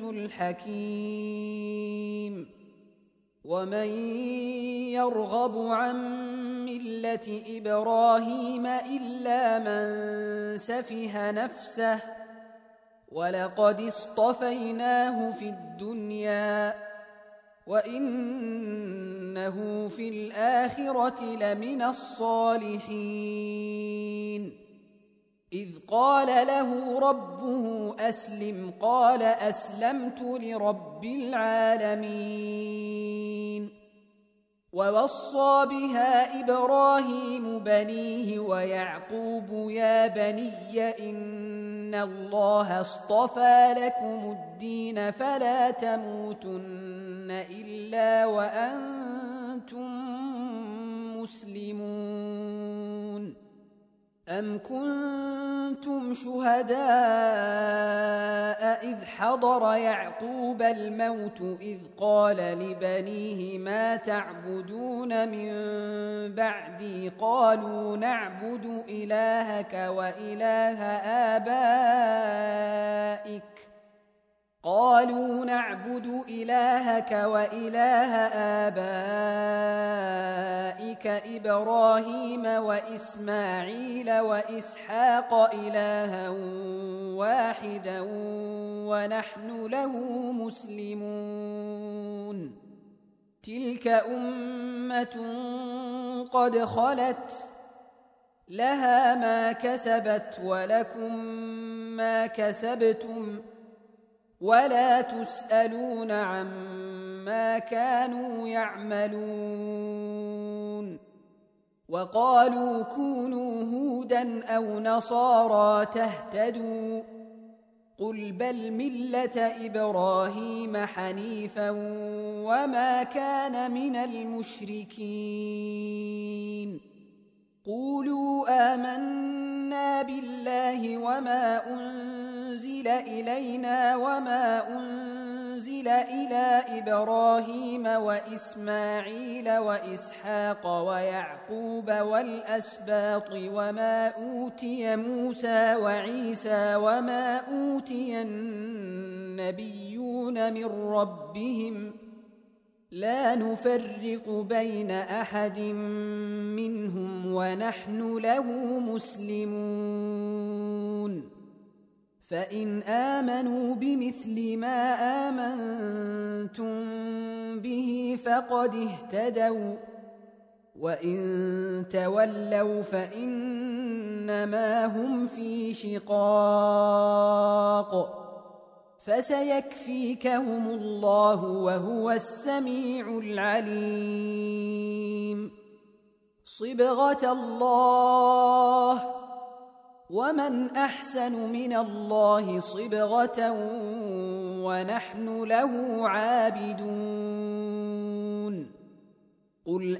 الحكيم. ومن يرغب عن ملة إبراهيم إلا من سفه نفسه ولقد اصطفيناه في الدنيا وإنه في الآخرة لمن الصالحين. إذ قال له ربه أسلم قال أسلمت لرب العالمين. ووصى بها إبراهيم بنيه ويعقوب يا بني إن الله اصطفى لكم الدين فلا تموتن إلا وأنتم مسلمون. أم كنتم شهداء إذ حضر يعقوب الموت إذ قال لبنيه ما تعبدون من بعدي قالوا نعبد إلهك وإله آبائك قالوا نعبد إلهك وإله آبائك إبراهيم وإسماعيل وإسحاق إلها واحدا ونحن له مسلمون. تلك أمة قد خلت لها ما كسبت ولكم ما كسبتم ولا تسألون عما كانوا يعملون. وقالوا كونوا هودا أو نصارى تهتدوا قل بل ملة إبراهيم حنيفا وما كان من المشركين. قولوا آمنا بالله وما أنزل إلينا وما أنزل إلى إبراهيم وإسماعيل وإسحاق ويعقوب والأسباط وما أوتي موسى وعيسى وما أوتي النبيون من ربهم لا نفرق بين أحد منهم ونحن له مسلمون. فإن آمنوا بمثل ما آمنتم به فقد اهتدوا وإن تولوا فإنما هم في شقاق فسيكفيكهم الله وهو السميع العليم. صبغة الله ومن أحسن من الله صبغة ونحن له عابدون. قل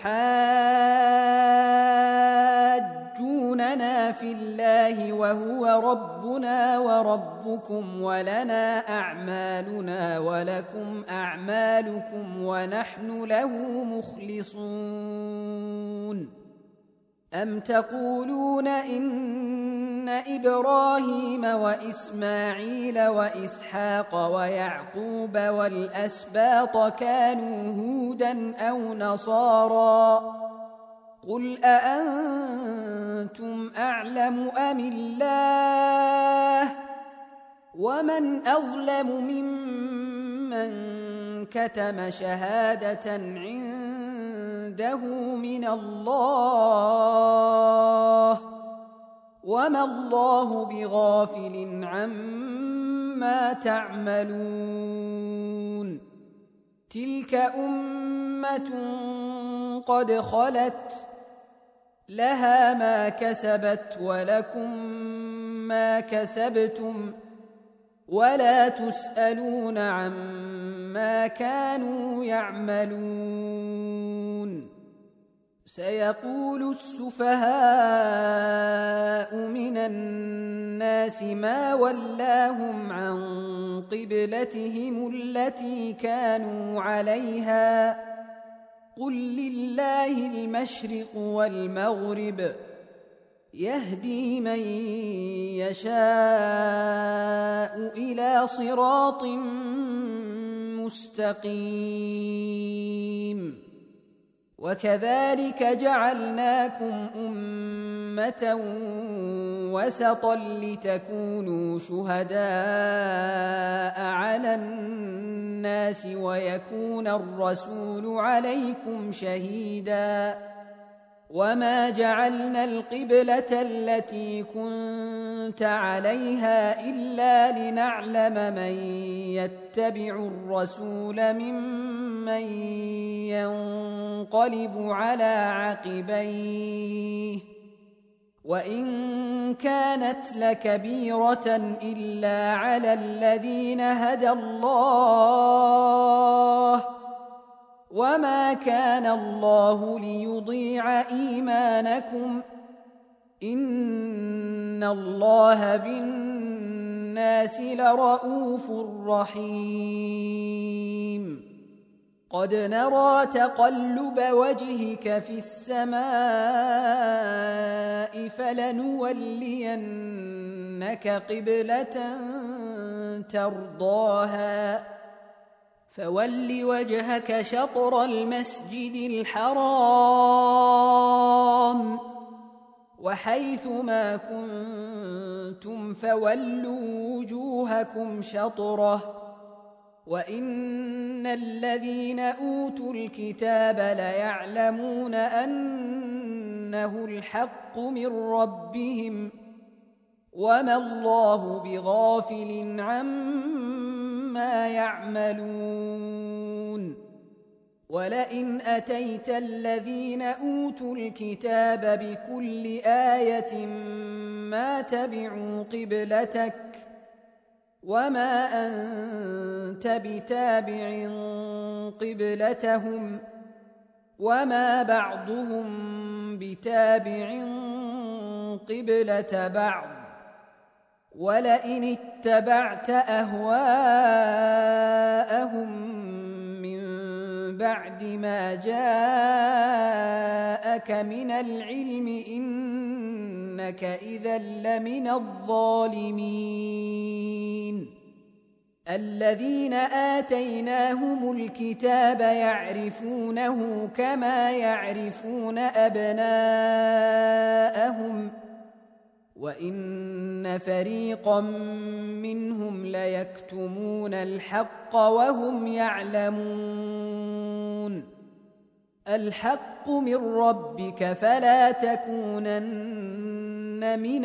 أتحاجوننا في الله وهو ربنا وربكم ولنا أعمالنا ولكم أعمالكم ونحن له مخلصون. أم تقولون إن إبراهيم وإسماعيل وإسحاق ويعقوب والأسباط كانوا هودا أو نصارى قل أأنتم أعلم أم الله ومن أظلم ممن كتم شهادة عنده من الله وما الله بغافل عما تعملون تلك أمة قد خلت لها ما كسبت ولكم ما كسبتم ولا تسألون عما كانوا يعملون سيقول السفهاء من الناس ما ولاهم عن قبلتهم التي كانوا عليها قل لله المشرق والمغرب يهدي من يشاء إلى صراط مستقيم وكذلك جعلناكم أمة وسطا لتكونوا شهداء على الناس ويكون الرسول عليكم شهيدا وما جعلنا القبلة التي كنت عليها إلا لنعلم من يتبع الرسول ممن ينقلب على عقبيه وإن كانت لكبيرة إلا على الذين هدى الله وما كان الله ليضيع إيمانكم إن الله بالناس لرءوف رحيم قد نرى تقلب وجهك في السماء فلنولينك قبلة ترضاها فول وجهك شطر المسجد الحرام وحيث ما كنتم فولوا وجوهكم شطره وإن الذين أوتوا الكتاب ليعلمون أنه الحق من ربهم وما الله بغافل عما يعملون ولئن أتيت الذين أوتوا الكتاب بكل آية ما تبعوا قبلتك وما أنت بتابع قبلتهم وما بعضهم بتابع قبلة بعض ولئن اتبعت أهواءهم من بعد ما جاءك من العلم إنك إذا لمن الظالمين الذين آتيناهم الكتاب يعرفونه كما يعرفون أبناءهم وإن فريقا منهم ليكتمون الحق وهم يعلمون الحق من ربك فلا تكونن من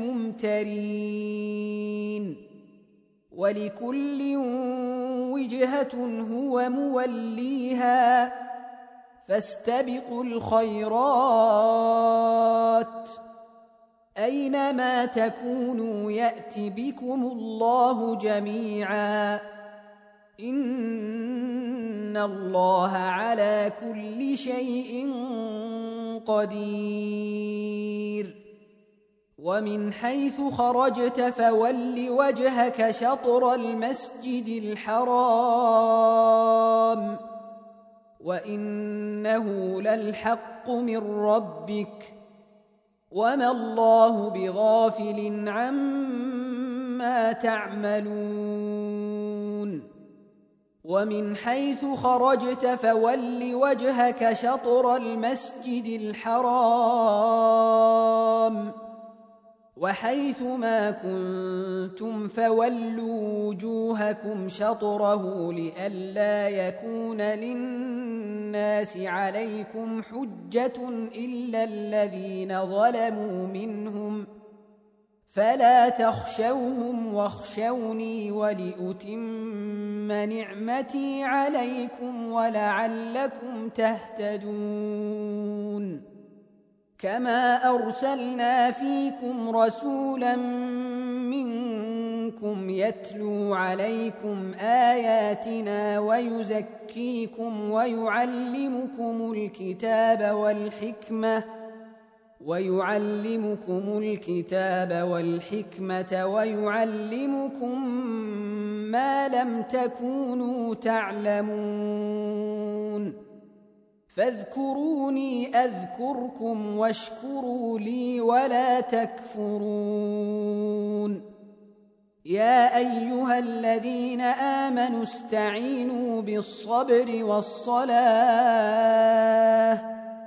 الممترين ولكل وجهة هو موليها فاستبقوا الخيرات أينما تكونوا يأت بكم الله جميعا إن الله على كل شيء قدير ومن حيث خرجت فول وجهك شطر المسجد الحرام وإنه للحق من ربك وما الله بغافل عما تعملون ومن حيث خرجت فول وجهك شطر المسجد الحرام وحيث ما كنتم فولوا وجوهكم شطره لئلا يكون للناس عليكم حجة إلا الذين ظلموا منهم فلا تخشوهم واخشوني ولأتم نعمتي عليكم ولعلكم تهتدون كما أرسلنا فيكم رسولا منكم يتلو عليكم آياتنا ويزكيكم ويعلمكم الكتاب والحكمة ويعلمكم الكتاب والحكمة ويعلمكم ما لم تكونوا تعلمون فاذكروني أذكركم واشكروا لي ولا تكفرون يا أيها الذين آمنوا استعينوا بالصبر والصلاة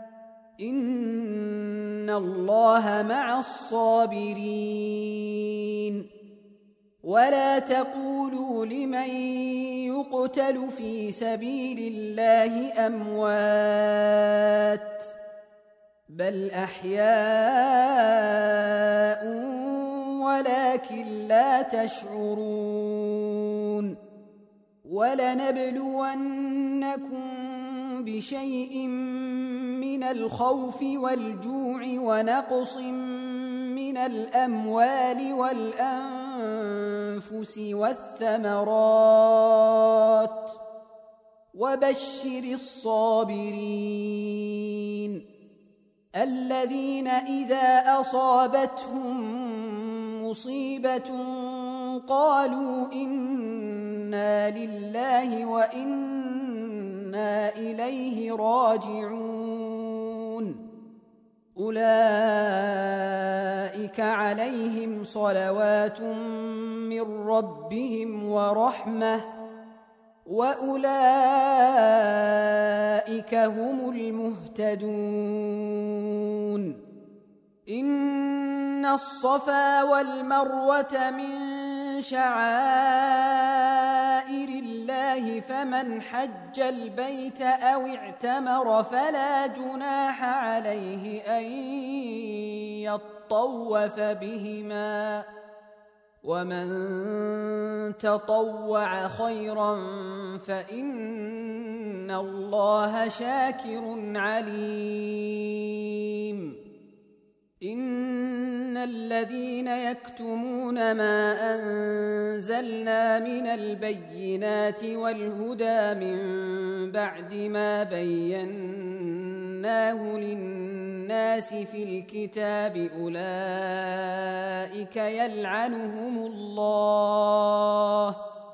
إن الله مع الصابرين ولا تقولوا لمن يقتل في سبيل الله أموات بل أحياء ولكن لا تشعرون ولنبلونكم بشيء من الخوف والجوع ونقص من الأموال والأنفس والثمرات وبشر الصابرين الذين إذا أصابتهم مصيبة قالوا إنا لله وإنا إليه راجعون أولئك عليهم صلوات من ربهم ورحمة وأولئك هم المهتدون إن الصفا والمروة من شعائر الله فمن حج البيت أو اعتمر فلا جناح عليه أن يطوف بهما ومن تطوع خيرا فإن الله شاكر عليم إن الذين يكتمون ما أنزلنا من البينات والهدى من بعد ما بيناه للناس في الكتاب أولئك يلعنهم الله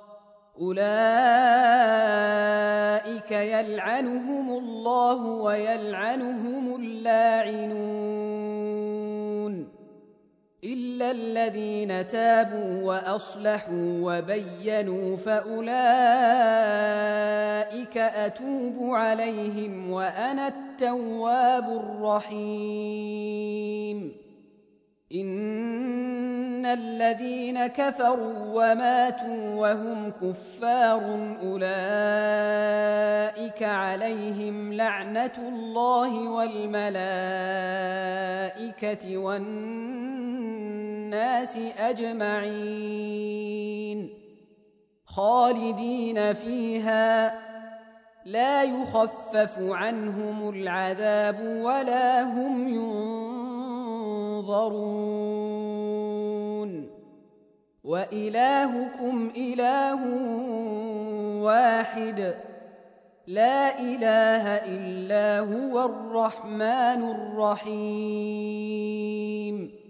أولئك يلعنهم الله ويلعنهم اللاعنون إلا الذين تابوا وأصلحوا وبينوا فأولئك أتوب عليهم وأنا التواب الرحيم إن الذين كفروا وماتوا وهم كفار أولئك عليهم لعنة الله والملائكة والناس أجمعين خالدين فيها لا يخفف عنهم العذاب ولا هم ينظرون وإلهكم إله واحد لا إله إلا هو الرحمن الرحيم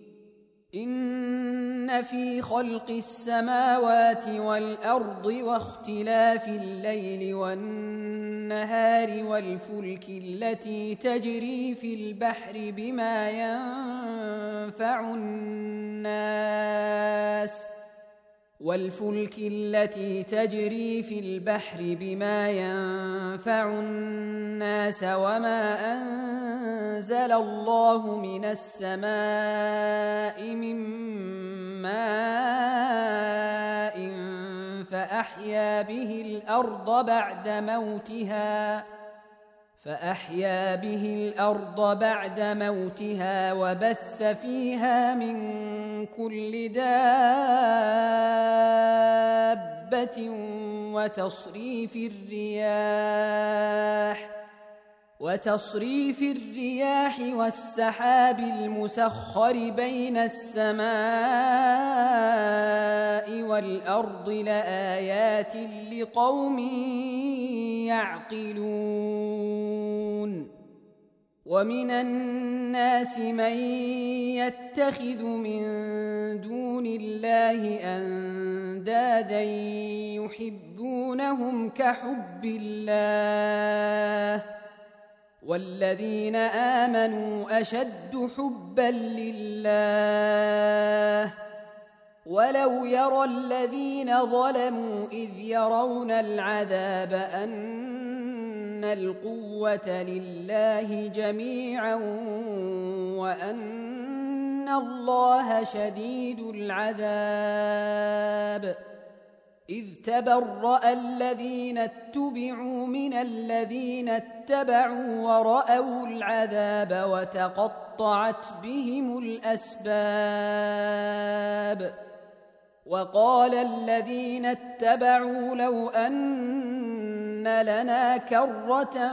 إن في خلق السماوات والأرض واختلاف الليل والنهار والفلك التي تجري في البحر بما ينفع الناس والفلك التي تجري في البحر بما ينفع الناس وما أنزل الله من السماء من ماء فأحيا به الأرض بعد موتها فأحيا به الأرض بعد موتها وبث فيها من كل دابة وتصريف الرياح وتصريف الرياح والسحاب المسخر بين السماء والأرض لآيات لقوم يعقلون ومن الناس من يتخذ من دون الله أندادا يحبونهم كحب الله والذين آمنوا أشد حبا لله ولو يرى الذين ظلموا إذ يرون العذاب أن القوة لله جميعا وأن الله شديد العذاب إذ تبرأ الذين اتبعوا من الذين اتبعوا ورأوا العذاب وتقطعت بهم الأسباب وقال الذين اتبعوا لو أن لنا كرة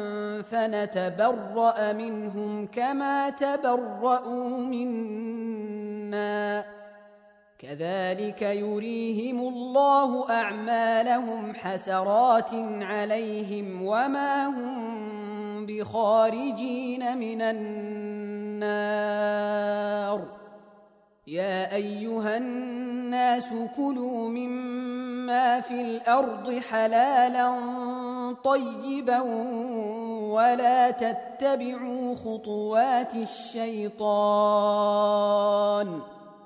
فنتبرأ منهم كما تبرأوا منا كذلك يريهم الله أعمالهم حسرات عليهم وما هم بخارجين من النار يا أيها الناس كلوا مما في الأرض حلالا طيبا ولا تتبعوا خطوات الشيطان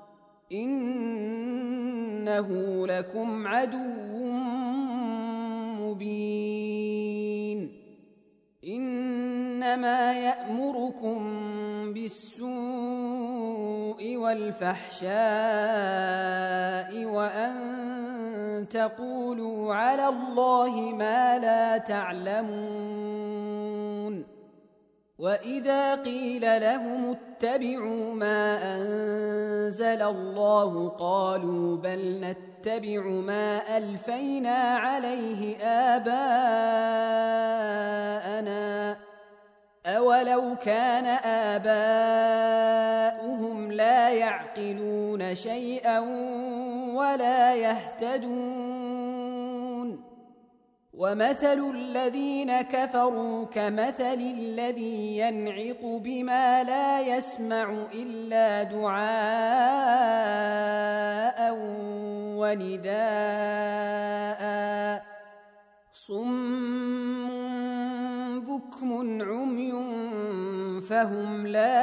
إنه لكم عدو مبين إنما يأمركم بالسوء والفحشاء وأن تقولوا على الله ما لا تعلمون وإذا قيل لهم اتبعوا ما أنزل الله قالوا بل نتبع ما ألفينا عليه آباءنا أولو كان آباؤهم لا يعقلون شيئا ولا يهتدون ومثل الذين كفروا كمثل الذي ينعق بما لا يسمع إلا دعاء ونداء صم بكم عمي فهم لا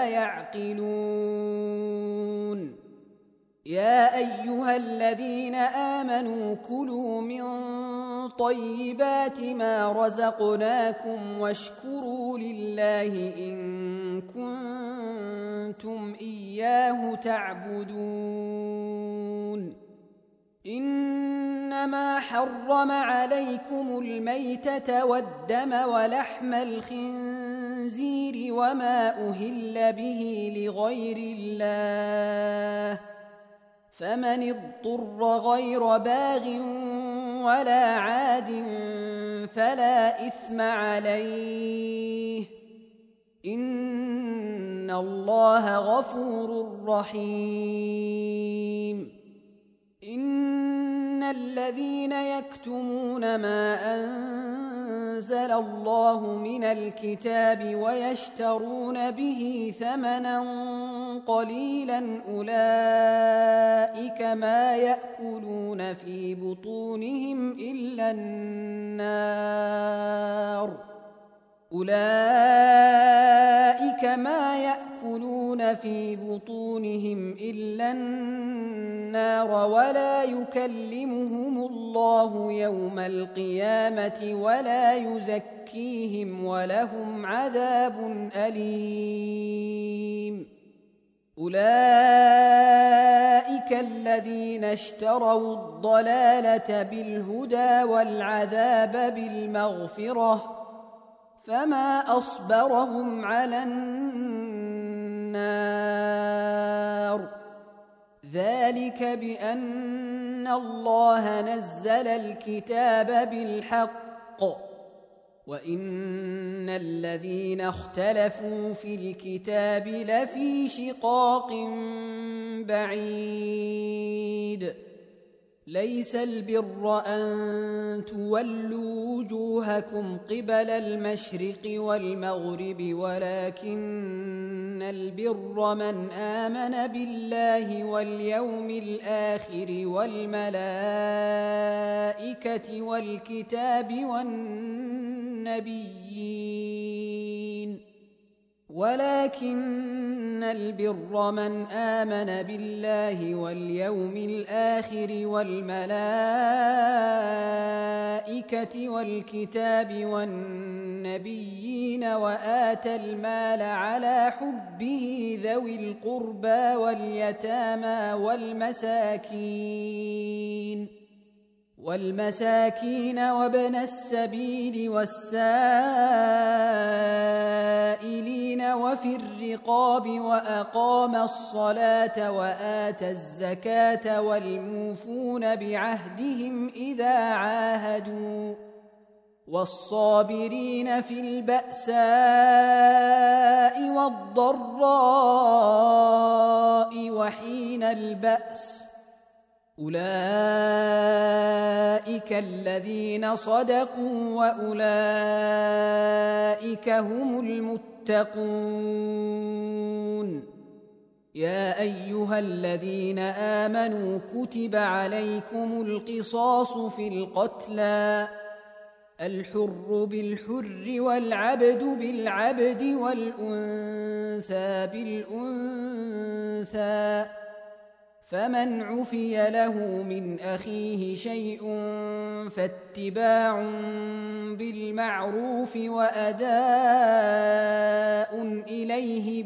يعقلون يا أيها الذين آمنوا كلوا من طيبات ما رزقناكم واشكروا لله إن كنتم إياه تعبدون إنما حرم عليكم الميتة والدم ولحم الخنزير وما أهل به لغير الله فمن اضطر غير باغ ولا عاد فلا إثم عليه إن الله غفور رحيم إن الذين يكتمون ما أنزل الله من الكتاب ويشترون به ثمنا قليلا أولئك ما يأكلون في بطونهم إلا النار أولئك ما يأكلون في بطونهم إلا النار ولا يكلمهم الله يوم القيامة ولا يزكيهم ولهم عذاب أليم أولئك الذين اشتروا الضلالة بالهدى والعذاب بالمغفرة فما أصبرهم على النار ذلك بأن الله نزل الكتاب بالحق وإن الذين اختلفوا في الكتاب لفي شقاق بعيد ليس البر أن تولوا وجوهكم قبل المشرق والمغرب ولكن البر من آمن بالله واليوم الآخر والملائكة والكتاب والنبيين ولكن البر من آمن بالله واليوم الآخر والملائكة والكتاب والنبيين وآتى المال على حبه ذوي القربى واليتامى والمساكين والمساكين وابن السبيل والسائلين وفي الرقاب وأقام الصلاة وآتى الزكاة والموفون بعهدهم إذا عاهدوا والصابرين في البأساء والضراء وحين البأس أولئك الذين صدقوا وأولئك هم المتقون يا أيها الذين آمنوا كتب عليكم القصاص في القتلى الحر بالحر والعبد بالعبد والأنثى بالأنثى فمن عفي له من أخيه شيء فاتباع بالمعروف وأداء إليه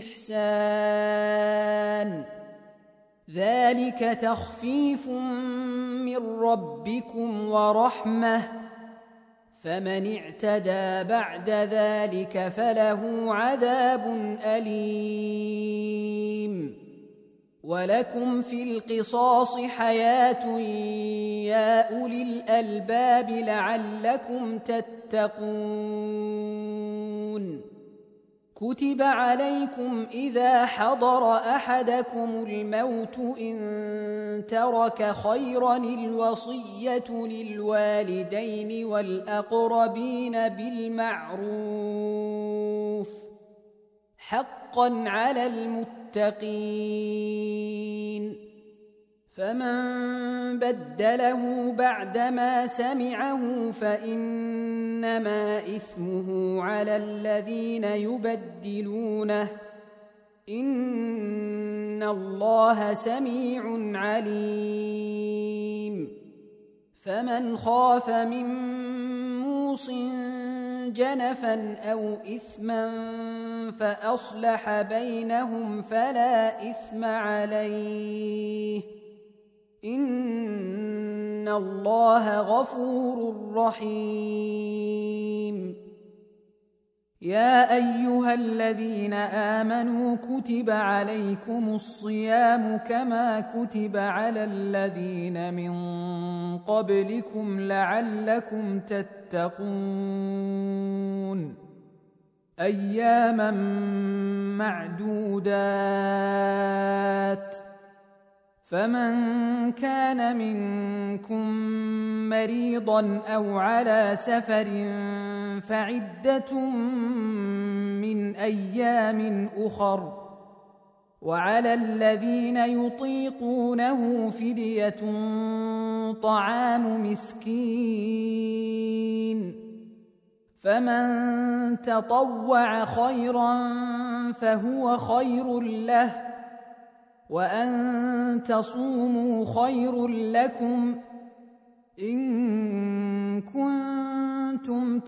بإحسان ذلك تخفيف من ربكم ورحمة فمن اعتدى بعد ذلك فله عذاب أليم ولكم في القصاص حياة يا أولي الألباب لعلكم تتقون كتب عليكم إذا حضر أحدكم الموت إن ترك خيرا الوصية للوالدين والأقربين بالمعروف حقا على المتقين فمن بدله بعدما سمعه فإنما إثمه على الذين يبدلونه إن الله سميع عليم فمن خاف من موص جنفا أو إثما فأصلح بينهم فلا إثم عليه إن الله غفور رحيم يا أيها الذين آمنوا كتب عليكم الصيام كما كتب على الذين من قبلكم لعلكم تتقون أياما معدودات فمن كان منكم مريضا أو على سفر فعدة من أيام أخر وعلى الذين يطيقونه فدية طعام مسكين فمن تطوع خيرا فهو خير له، وأن تصوموا خير لكم إن كنتم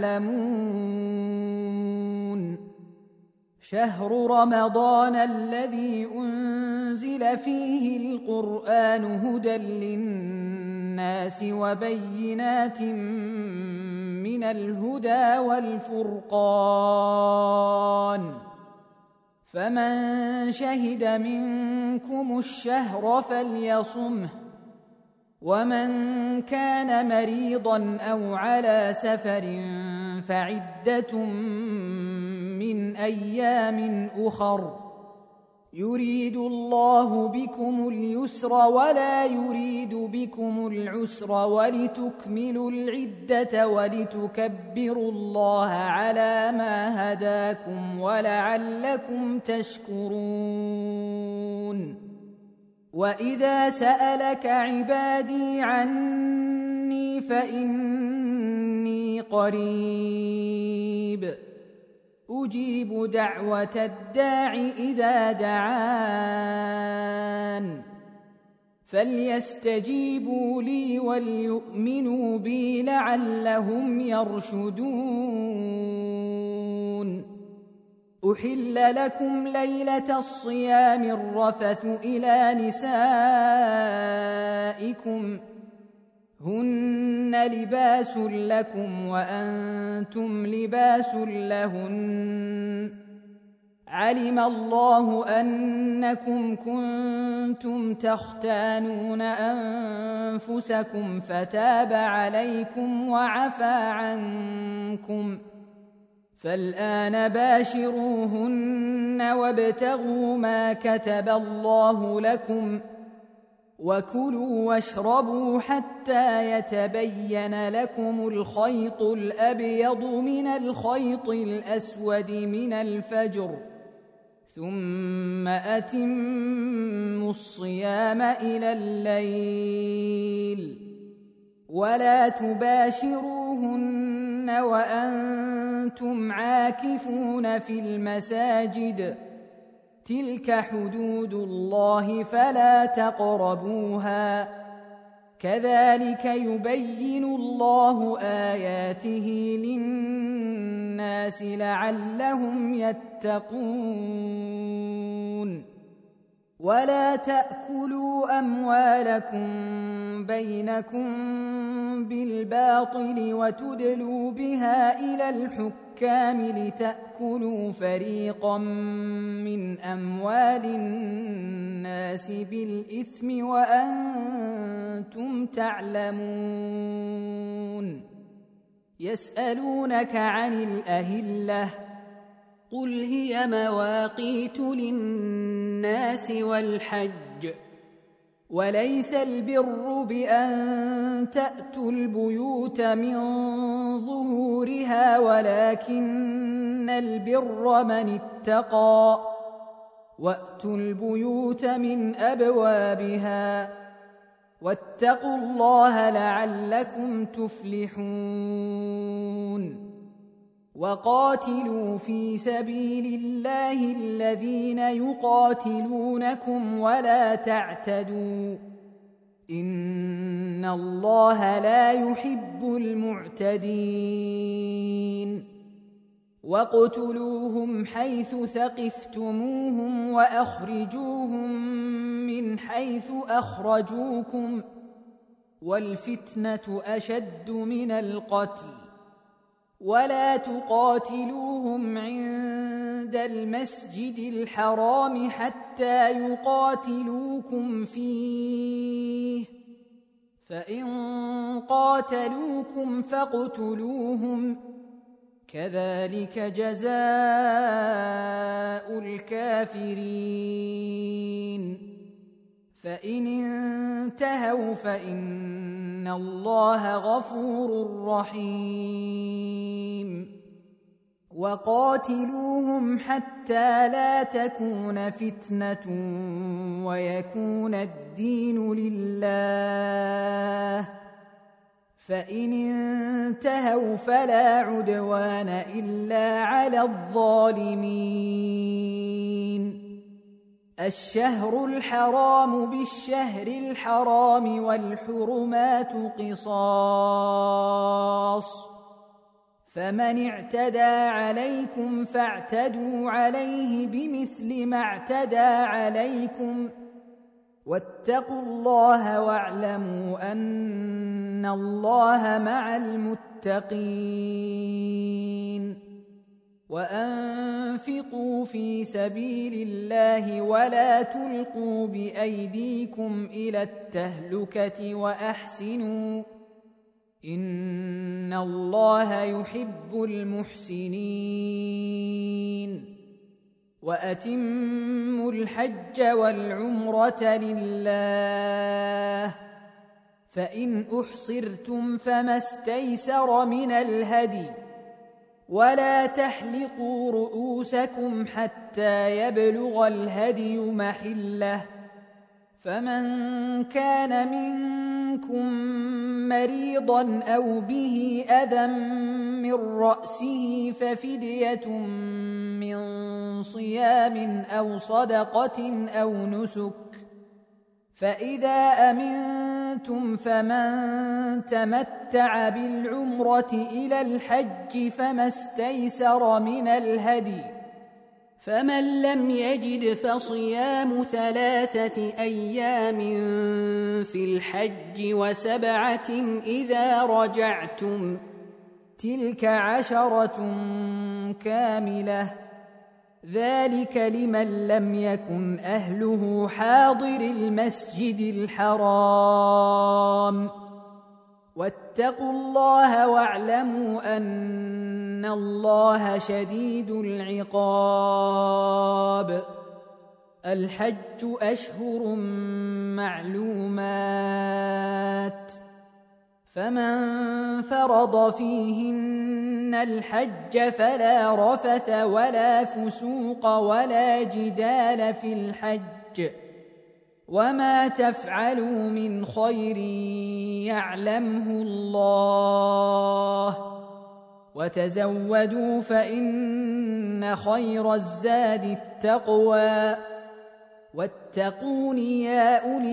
تعلمون. شهر رمضان الذي أنزل فيه القرآن هدى للناس وبينات من الهدى والفرقان، فمن شهد منكم الشهر فليصمه، ومن كان مريضا أو على سفر فعدة من أيام أخر، يريد الله بكم اليسر ولا يريد بكم العسر ولتكملوا العدة ولتكبروا الله على ما هداكم ولعلكم تشكرون. وإذا سألك عبادي عني فإني قريب أجيب دعوة الداع إذا دعان، فليستجيبوا لي وليؤمنوا بي لعلهم يرشدون. أحل لكم ليلة الصيام الرفث إلى نسائكم هن لباس لكم وأنتم لباس لهن، علم الله أنكم كنتم تختانون أنفسكم فتاب عليكم وعفى عنكم، فالآن باشروهن وابتغوا ما كتب الله لكم، وكلوا واشربوا حتى يتبين لكم الخيط الأبيض من الخيط الأسود من الفجر، ثم أتموا الصيام إلى الليل، ولا تباشروهن وأنتم عاكفون في المساجد، تلك حدود الله فلا تقربوها، كذلك يبين الله آياته للناس لعلهم يتقون. ولا تأكلوا أموالكم بينكم بالباطل وتدلوا بها إلى الحكام لتأكلوا فريقا من أموال الناس بالإثم وأنتم تعلمون. يسألونك عن الأهلة قل هي مواقيت للناس والحج، وليس البر بأن تأتوا البيوت من ظهورها ولكن البر من اتقى، وأتوا البيوت من أبوابها، واتقوا الله لعلكم تفلحون. وقاتلوا في سبيل الله الذين يقاتلونكم ولا تعتدوا، إن الله لا يحب المعتدين. واقتلوهم حيث ثقفتموهم وأخرجوهم من حيث أخرجوكم، والفتنة أشد من القتل، ولا تقاتلوهم عند المسجد الحرام حتى يقاتلوكم فيه، فإن قاتلوكم فاقتلوهم، كذلك جزاء الكافرين. فإن انتهوا فإن الله غفور رحيم. وقاتلوهم حتى لا تكون فتنة ويكون الدين لله، فإن انتهوا فلا عدوان إلا على الظالمين. الشهر الحرام بالشهر الحرام والحرمات قصاص، فمن اعتدى عليكم فاعتدوا عليه بمثل ما اعتدى عليكم، واتقوا الله واعلموا أن الله مع المتقين. وأنفقوا في سبيل الله ولا تلقوا بأيديكم إلى التهلكة وأحسنوا إن الله يحب المحسنين. وأتموا الحج والعمرة لله، فإن أحصرتم فما استيسر من الهدي، ولا تحلقوا رؤوسكم حتى يبلغ الهدي محله، فمن كان منكم مريضا أو به أذى من رأسه ففدية من صيام أو صدقة أو نسك، فإذا أمنتم فمن تمتع بالعمرة إلى الحج فما استيسر من الهدي، فمن لم يجد فصيام ثلاثة أيام في الحج وسبعة إذا رجعتم، تلك عشرة كاملة، ذلك لمن لم يكن أهله حاضر المسجد الحرام. واتقوا الله واعلموا أن الله شديد العقاب. الحج أشهر معلومات، فمن فرض فيهن الحج فلا رفث ولا فسوق ولا جدال في الحج، وما تفعلوا من خير يعلمه الله، وتزودوا فإن خير الزاد التقوى، واتقون يا أولي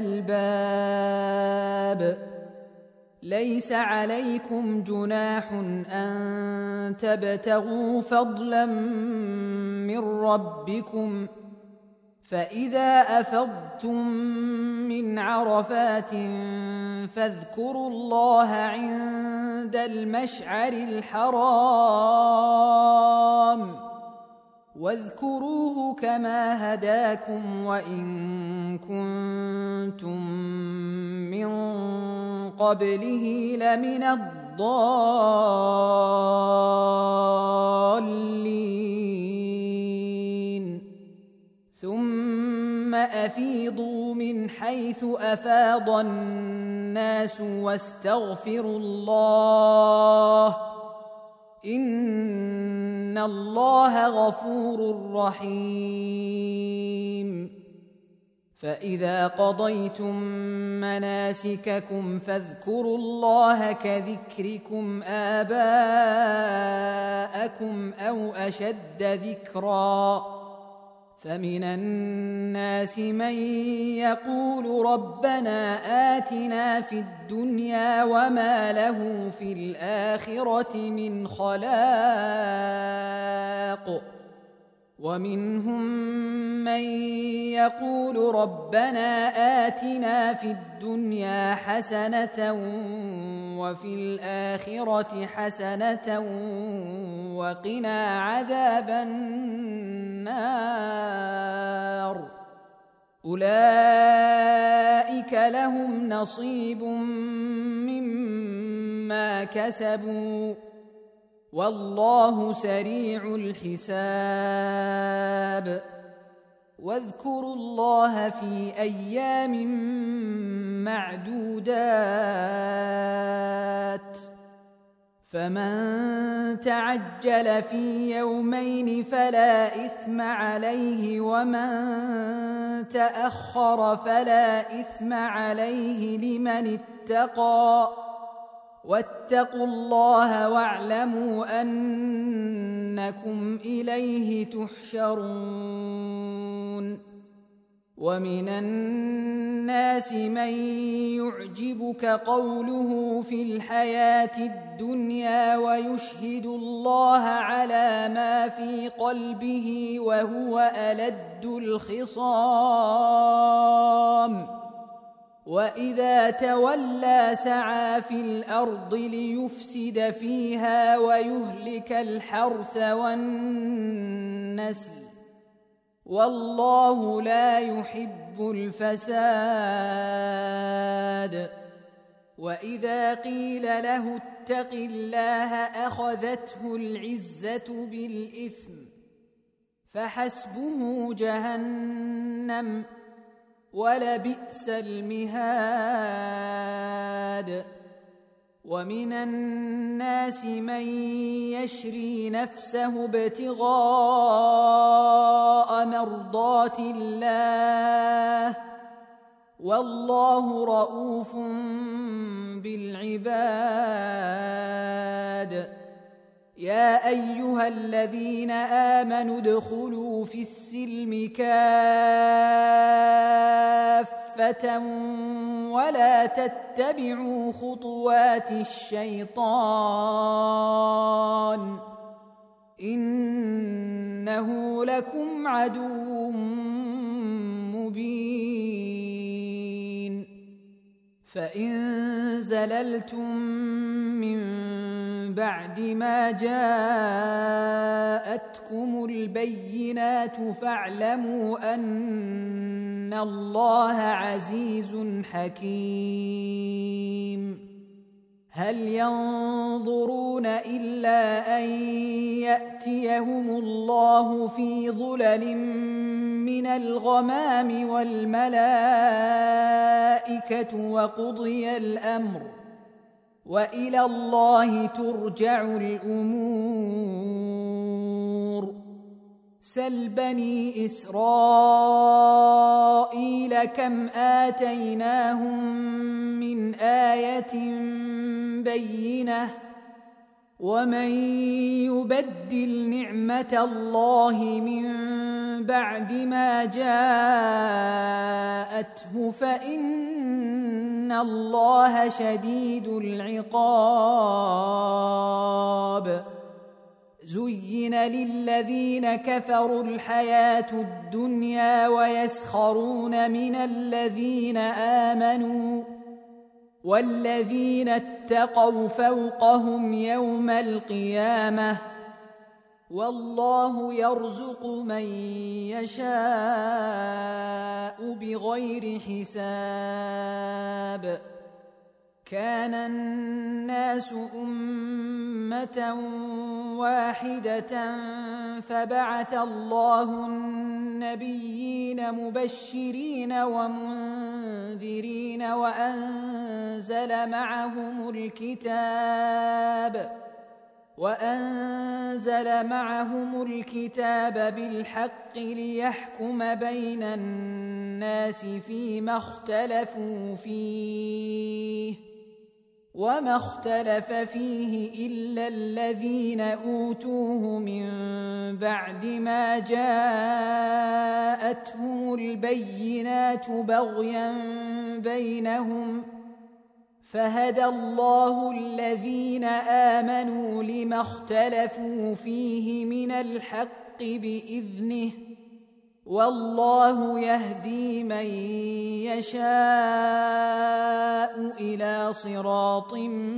الألباب. ليس عليكم جناح أن تبتغوا فضلا من ربكم، فإذا أفضتم من عرفات فاذكروا الله عند المشعر الحرام، واذكروه كما هداكم وإن كنتم من قبله لمن الضالين. ثم أفيضوا من حيث أفاض الناس واستغفروا الله إن الله غفور رحيم. فإذا قضيتم مناسككم فاذكروا الله كذكركم آباءكم أو أشد ذكرا، فمن الناس من يقول ربنا آتنا في الدنيا وما له في الآخرة من خلاق، ومنهم من يقول ربنا آتنا في الدنيا حسنة وفي الآخرة حسنة وقنا عذاب النار. أولئك لهم نصيب مما كسبوا والله سريع الحساب. واذكروا الله في أيام معدودات، فمن تعجل في يومين فلا إثم عليه، ومن تأخر فلا إثم عليه لمن اتقى، واتقوا الله واعلموا أنكم إليه تحشرون ومن الناس من يعجبك قوله في الحياة الدنيا ويشهد الله على ما في قلبه وهو ألد الخصام وإذا تولى سعى في الأرض ليفسد فيها ويهلك الحرث والنسل والله لا يحب الفساد وإذا قيل له اتق الله أخذته العزة بالإثم فحسبه جهنم ولبئس المهاد ومن الناس من يشري نفسه ابتغاء مرضات الله والله رؤوف بالعباد يا أيها الذين آمنوا ادخلوا في السلم كافة ولا تتبعوا خطوات الشيطان إنه لكم عدو مبين فإن زللتم من بعد ما جاءتكم البينات فاعلموا أن الله عزيز حكيم هل ينظرون إلا أن يأتيهم الله في ظلل من الغمام والملائكة وقضي الأمر وإلى الله ترجع الأمور سل بني إسرائيل كم آتيناهم من آية بينة ومن يبدل نعمة الله من بعد ما جاءته فإن الله شديد العقاب زين للذين كفروا الحياة الدنيا ويسخرون من الذين آمنوا والذين اتقوا فوقهم يوم القيامة والله يرزق من يشاء بغير حساب كان الناس أمة واحدة فبعث الله النبيين مبشرين ومنذرين وأنزل معهم الكتاب وأنزل معهم الكتاب بالحق ليحكم بين الناس فيما اختلفوا فيه وما اختلف فيه إلا الذين أوتوه من بعد ما جاءتهم البينات بغيا بينهم فهدى الله الذين آمنوا لما اختلفوا فيه من الحق بإذنه والله يهدي من يشاء إلى صراط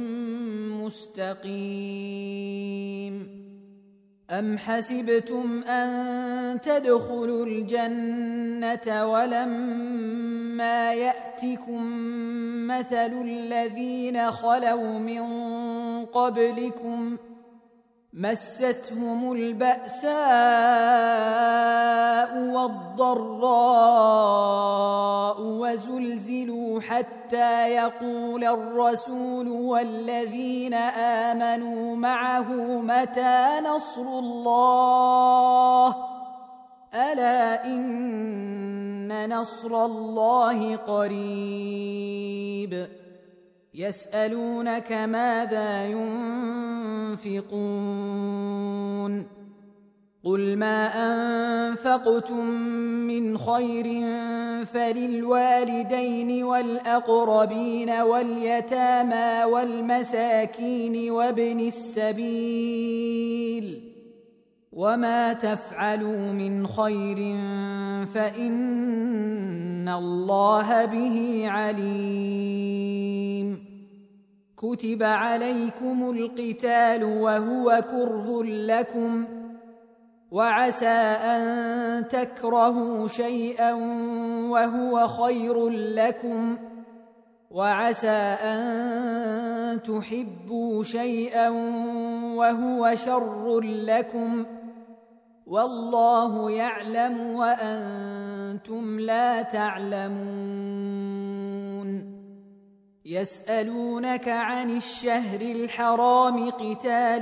مستقيم أم حسبتم أن تدخلوا الجنة ولما يأتكم مثل الذين خلوا من قبلكم مستهم البأساء والضراء وزلزلوا حتى يقول الرسول والذين آمنوا معه متى نصر الله ألا إن نصر الله قريب يسألونك ماذا ينفقون قل ما أنفقتم من خير فللوالدين والأقربين واليتامى والمساكين وابن السبيل وما تفعلوا من خير فإن الله به عليم كتب عليكم القتال وهو كره لكم وعسى أن تكرهوا شيئا وهو خير لكم وعسى أن تحبوا شيئا وهو شر لكم والله يعلم وأنتم لا تعلمون يسألونك عن الشهر الحرام قتال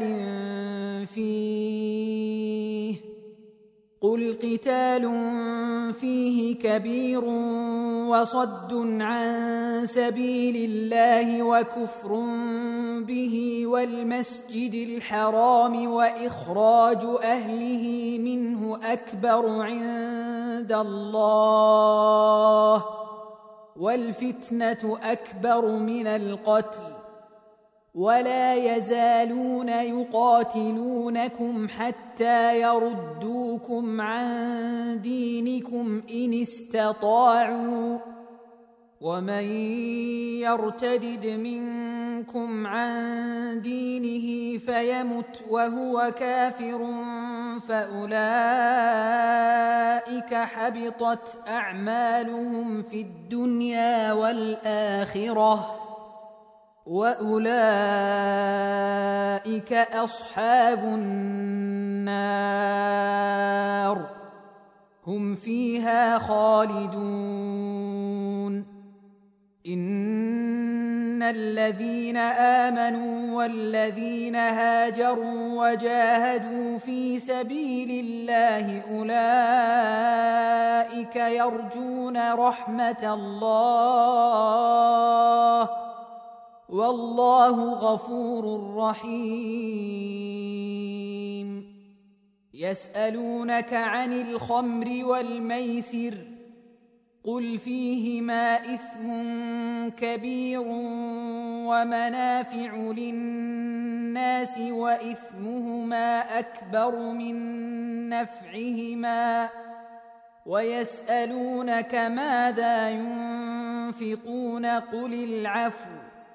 فيه قل قتال فيه كبير وصد عن سبيل الله وكفر به والمسجد الحرام وإخراج أهله منه أكبر عند الله والفتنة أكبر من القتل ولا يزالون يقاتلونكم حتى يردوكم عن دينكم إن استطاعوا ومن يرتدد منكم عن دينه فيمت وهو كافر فأولئك حبطت أعمالهم في الدنيا والآخرة وأولئك أصحاب النار هم فيها خالدون إن الذين آمنوا والذين هاجروا وجاهدوا في سبيل الله أولئك يرجون رحمة الله والله غفور رحيم يسألونك عن الخمر والميسر قل فيهما إثم كبير ومنافع للناس وإثمهما أكبر من نفعهما ويسألونك ماذا ينفقون قل العفو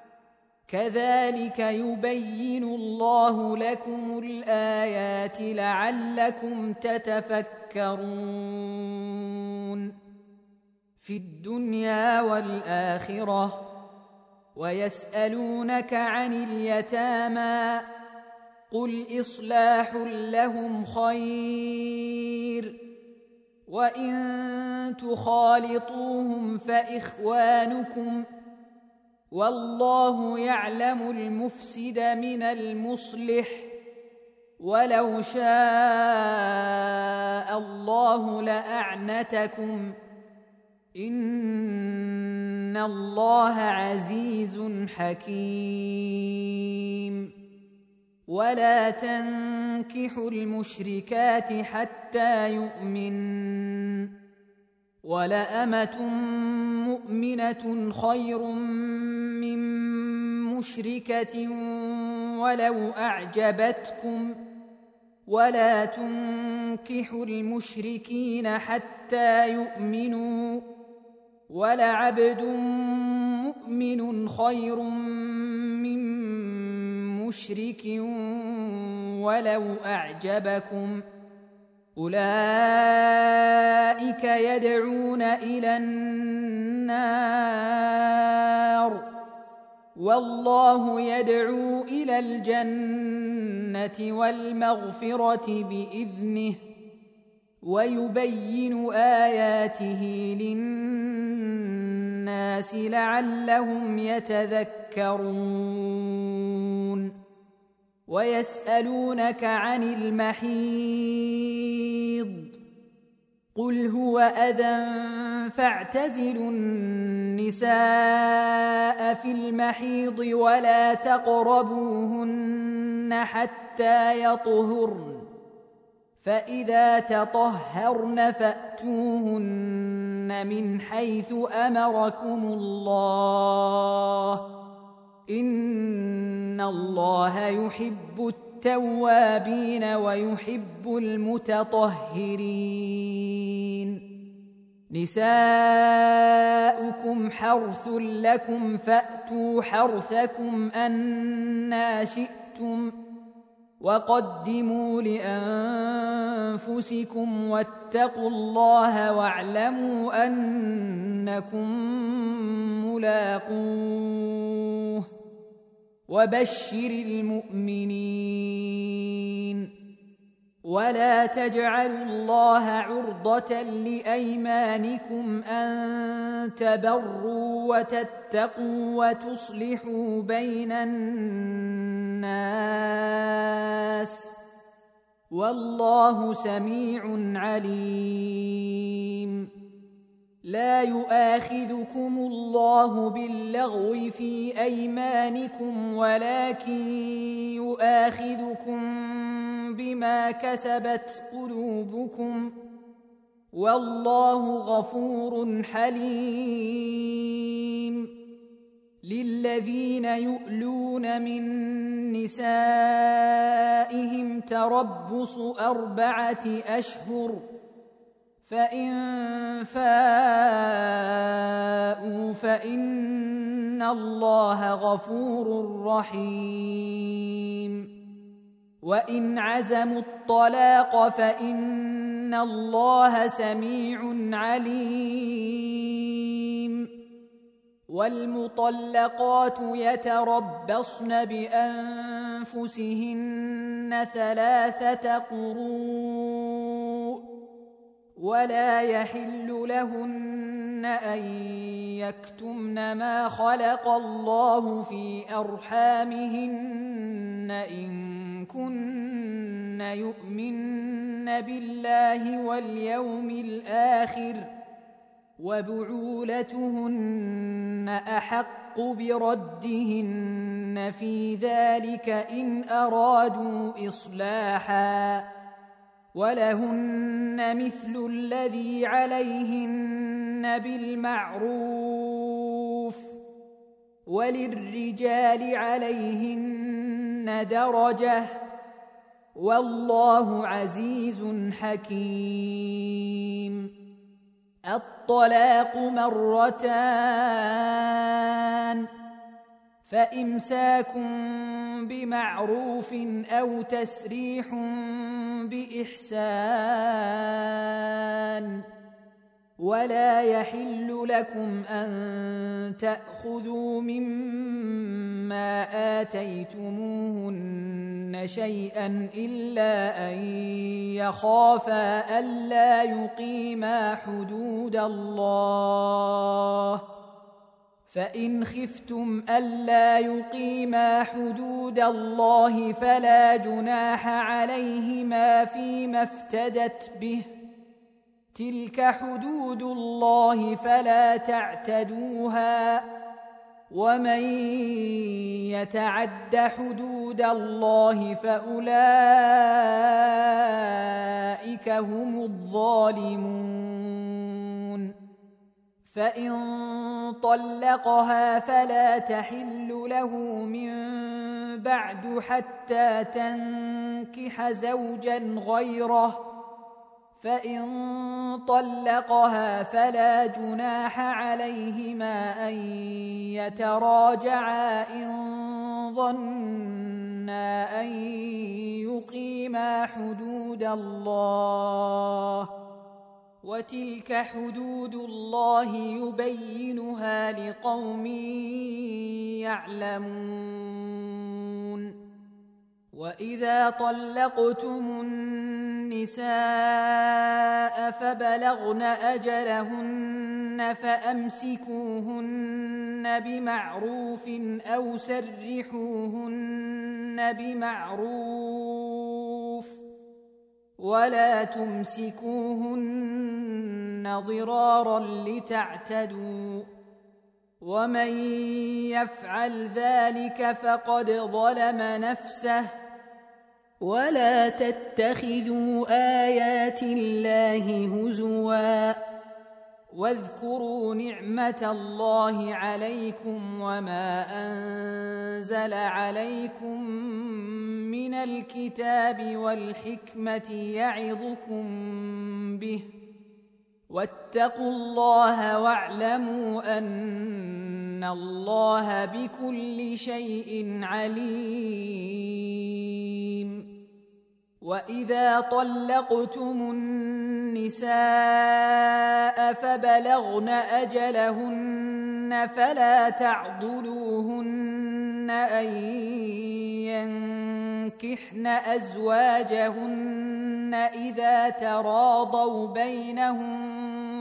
كذلك يبين الله لكم الآيات لعلكم تتفكرون في الدنيا والآخرة ويسألونك عن اليتامى قل إصلاح لهم خير وإن تخالطوهم فإخوانكم والله يعلم المفسد من المصلح ولو شاء الله لأعنتكم إن الله عزيز حكيم ولا تنكحوا المشركات حتى يؤمن ولأمة مؤمنة خير من مشركة ولو أعجبتكم ولا تنكحوا المشركين حتى يؤمنوا ولعبد مؤمن خير من مشرك ولو أعجبكم أولئك يدعون إلى النار والله يدعو إلى الجنة والمغفرة بإذنه ويبين آياته للناس لعلهم يتذكرون ويسألونك عن المحيض قل هو أذى فاعتزلوا النساء في المحيض ولا تقربوهن حتى يطهرن فإذا تطهرن فأتوهن من حيث أمركم الله إن الله يحب التوابين ويحب المتطهرين نساؤكم حرث لكم فأتوا حرثكم أنى شئتم وقدموا لأنفسكم واتقوا الله واعلموا أنكم ملاقوه وبشر المؤمنين ولا تجعلوا الله عرضة لأيمانكم أن تبروا وتتقوا وتصلحوا بين الناس والله سميع عليم لا يؤاخذكم الله باللغو في أيمانكم ولكن يؤاخذكم بما كسبت قلوبكم والله غفور حليم للذين يؤلون من نسائهم تربص أربعة أشهر فإن فاءوا فإن الله غفور رحيم وإن عزموا الطلاق فإن الله سميع عليم والمطلقات يتربصن بأنفسهن ثلاثة قروء ولا يحل لهن أن يكتمن ما خلق الله في أرحامهن إن كن يؤمن بالله واليوم الآخر وبعولتهن أحق بردهن في ذلك إن أرادوا إصلاحا ولهن مثل الذي عليهن بالمعروف وللرجال عليهن درجة والله عزيز حكيم الطلاق مرتان فإمساك بمعروف أو تسريح بإحسان ولا يحل لكم أن تأخذوا مما آتيتموهن شيئا إلا أن يخافا ألا يقيما حدود الله فإن خفتم ألا يقيما حدود الله فلا جناح عليهما فيما افتدت به تلك حدود الله فلا تعتدوها ومن يتعد حدود الله فأولئك هم الظالمون فإن طلقها فلا تحل له من بعد حتى تنكح زوجا غيره فإن طلقها فلا جناح عليهما أن يتراجعا إن ظنا أن يقيما حدود الله وتلك حدود الله يبينها لقوم يعلمون وإذا طلقتم النساء فبلغن أجلهن فأمسكوهن بمعروف أو سرحوهن بمعروف ولا تمسكوهن ضرارا لتعتدوا ومن يفعل ذلك فقد ظلم نفسه ولا تتخذوا آيات الله هزوا واذكروا نعمة الله عليكم وما أنزل عليكم من الكتاب والحكمة يعظكم به واتقوا الله واعلموا أن الله بكل شيء عليم وإذا طلقتم النساء فبلغن أجلهن فلا تعضلوهن أن ينكحن أزواجهن إذا تراضوا بينهم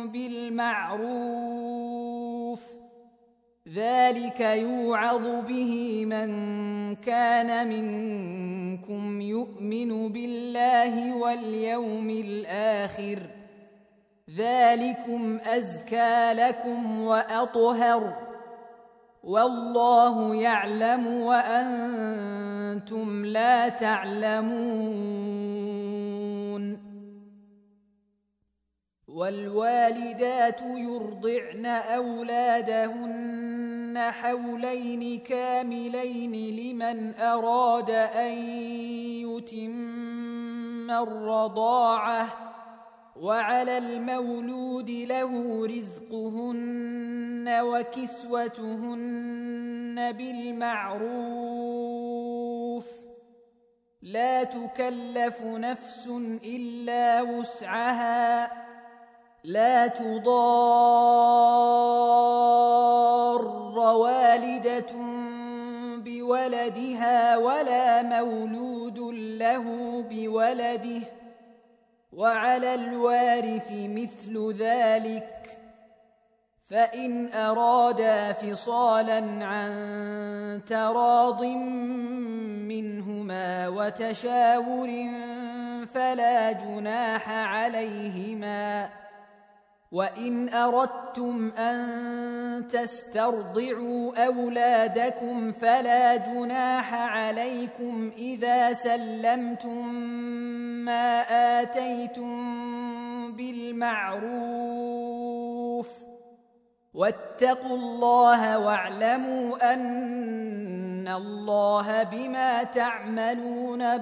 بالمعروف ذلك يوعظ به من كان منكم يؤمن بالله واليوم الآخر ذلكم أزكى لكم وأطهر والله يعلم وأنتم لا تعلمون والوالدات يرضعن أولادهن حولين كاملين لمن أراد أن يتم الرضاعة وعلى المولود له رزقهن وكسوتهن بالمعروف لا تكلف نفس إلا وسعها لا تضار والدة بولدها ولا مولود له بولده وعلى الوارث مثل ذلك فإن أرادا فصالا عن تراض منهما وتشاور فلا جناح عليهما وإن أردتم أن تسترضعوا أولادكم فلا جناح عليكم إذا سلمتم ما آتيتم بالمعروف واتقوا الله واعلموا أن الله بما تعملون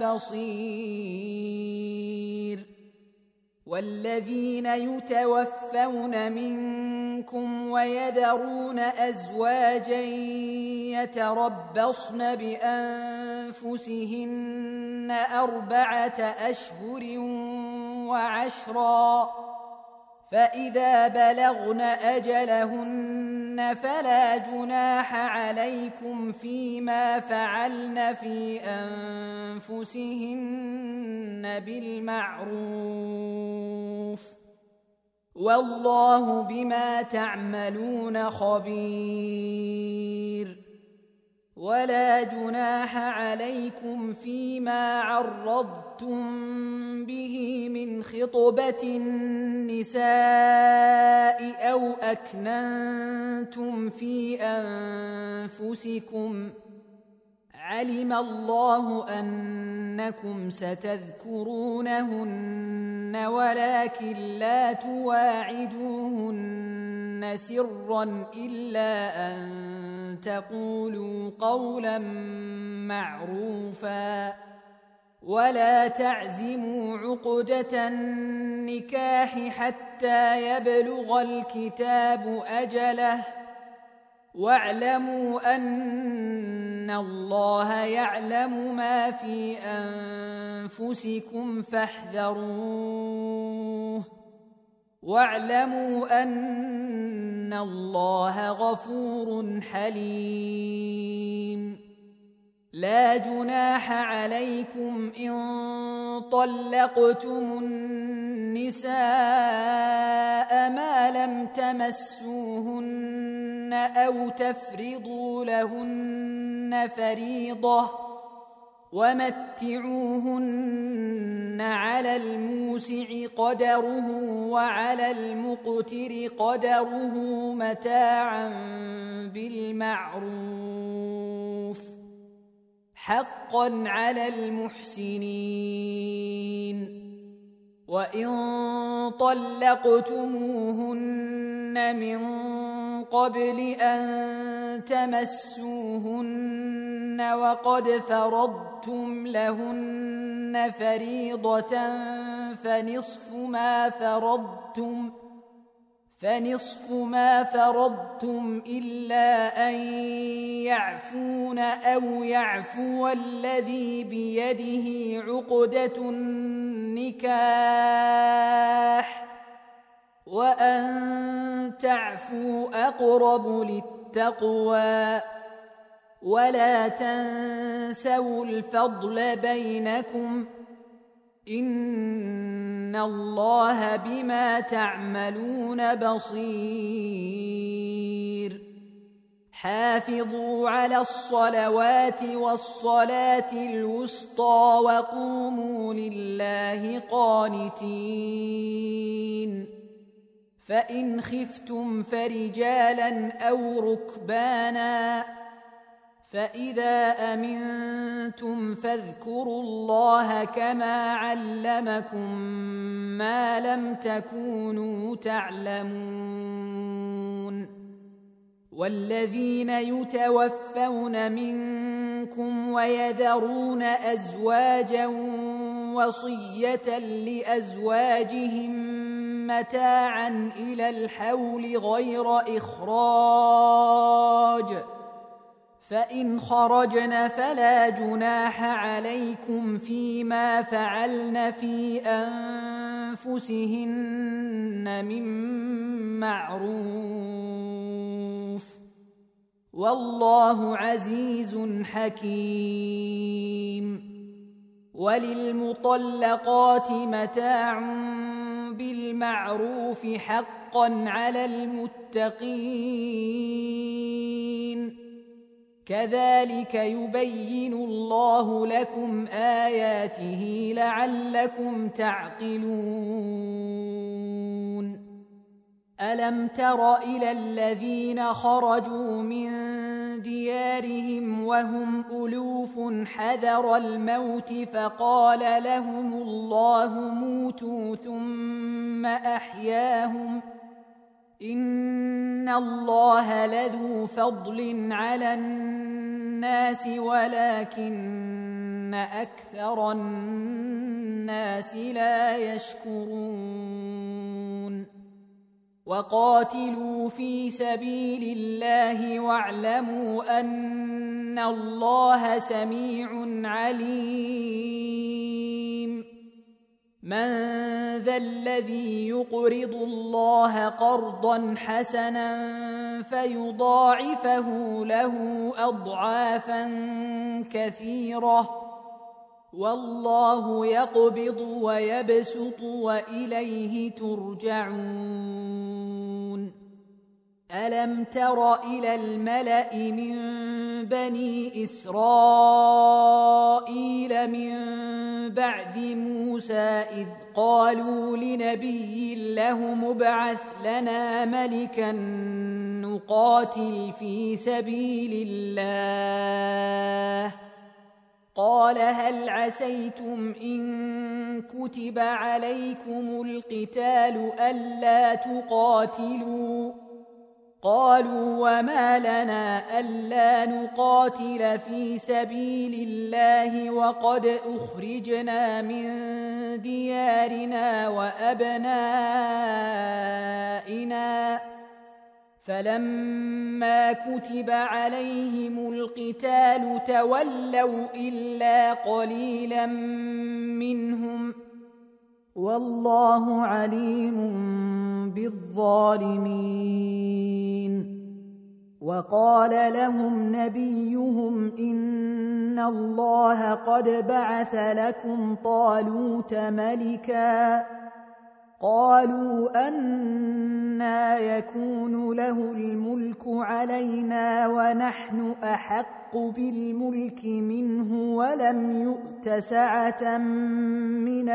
بصير والذين يتوفون منكم ويذرون أزواجا يتربصن بأنفسهن أربعة أشهر وعشرا فإذا بلغن أجلهن فلا جناح عليكم فيما فعلن في أنفسهن بالمعروف والله بما تعملون خبير ولا جناح عليكم فيما عرضتم به من خطبة النساء أو أكننتم في أنفسكم علم الله أنكم ستذكرونهن ولكن لا تواعدوهن سرا إلا أن تقولوا قولا معروفا ولا تعزموا عقدة النكاح حتى يبلغ الكتاب أجله واعلموا أن الله يعلم ما في أنفسكم فاحذروه واعلموا أن الله غفور حليم لا جناح عليكم إن طلقتم النساء ما لم تمسوهن أو تفرضوا لهن فريضة ومتعوهن على الموسع قدره وعلى المقتر قدره متاعا بالمعروف حقا على المحسنين. وإن طلقتموهن من قبل أن تمسوهن وقد فرضتم لهن فريضة فنصف ما فرضتم فنصف ما فرضتم إلا أن يعفون أو يعفو الذي بيده عقدة النكاح وأن تعفوا أقرب للتقوى ولا تنسوا الفضل بينكم إن الله بما تعملون بصير. حافظوا على الصلوات والصلاة الوسطى وقوموا لله قانتين. فإن خفتم فرجالا أو ركبانا فإذا أمنتم فاذكروا الله كما علمكم ما لم تكونوا تعلمون. والذين يتوفون منكم ويذرون أزواجا وصية لأزواجهم متاعا إلى الحول غير إخراج فإن خرجن فلا جناح عليكم فيما فعلن في أنفسهن من معروف والله عزيز حكيم. وللمطلقات متاع بالمعروف حقا على المتقين كذلك يبين الله لكم آياته لعلكم تعقلون. ألم تر إلى الذين خرجوا من ديارهم وهم ألوف حذر الموت فقال لهم الله موتوا ثم أحياهم إن الله لذو فضل على الناس ولكن أكثر الناس لا يشكرون. وقاتلوا في سبيل الله واعلموا أن الله سميع عليم. من ذا الذي يقرض الله قرضا حسنا فيضاعفه له أضعافا كثيرة والله يقبض ويبسط وإليه ترجعون. ألم تر إلى الملأ من بني إسرائيل من بعد موسى إذ قالوا لنبي له ابعث لنا ملكا نقاتل في سبيل الله قال هل عسيتم إن كتب عليكم القتال ألا تقاتلوا قالوا وما لنا ألا نقاتل في سبيل الله وقد أخرجنا من ديارنا وأبنائنا فلما كتب عليهم القتال تولوا إلا قليلا منهم والله عليم بالظالمين. وقال لهم نبيهم إن الله قد بعث لكم طالوت ملكا قالوا أنى يكون له الملك علينا ونحن أحق بالملك منه ولم يؤت سعة من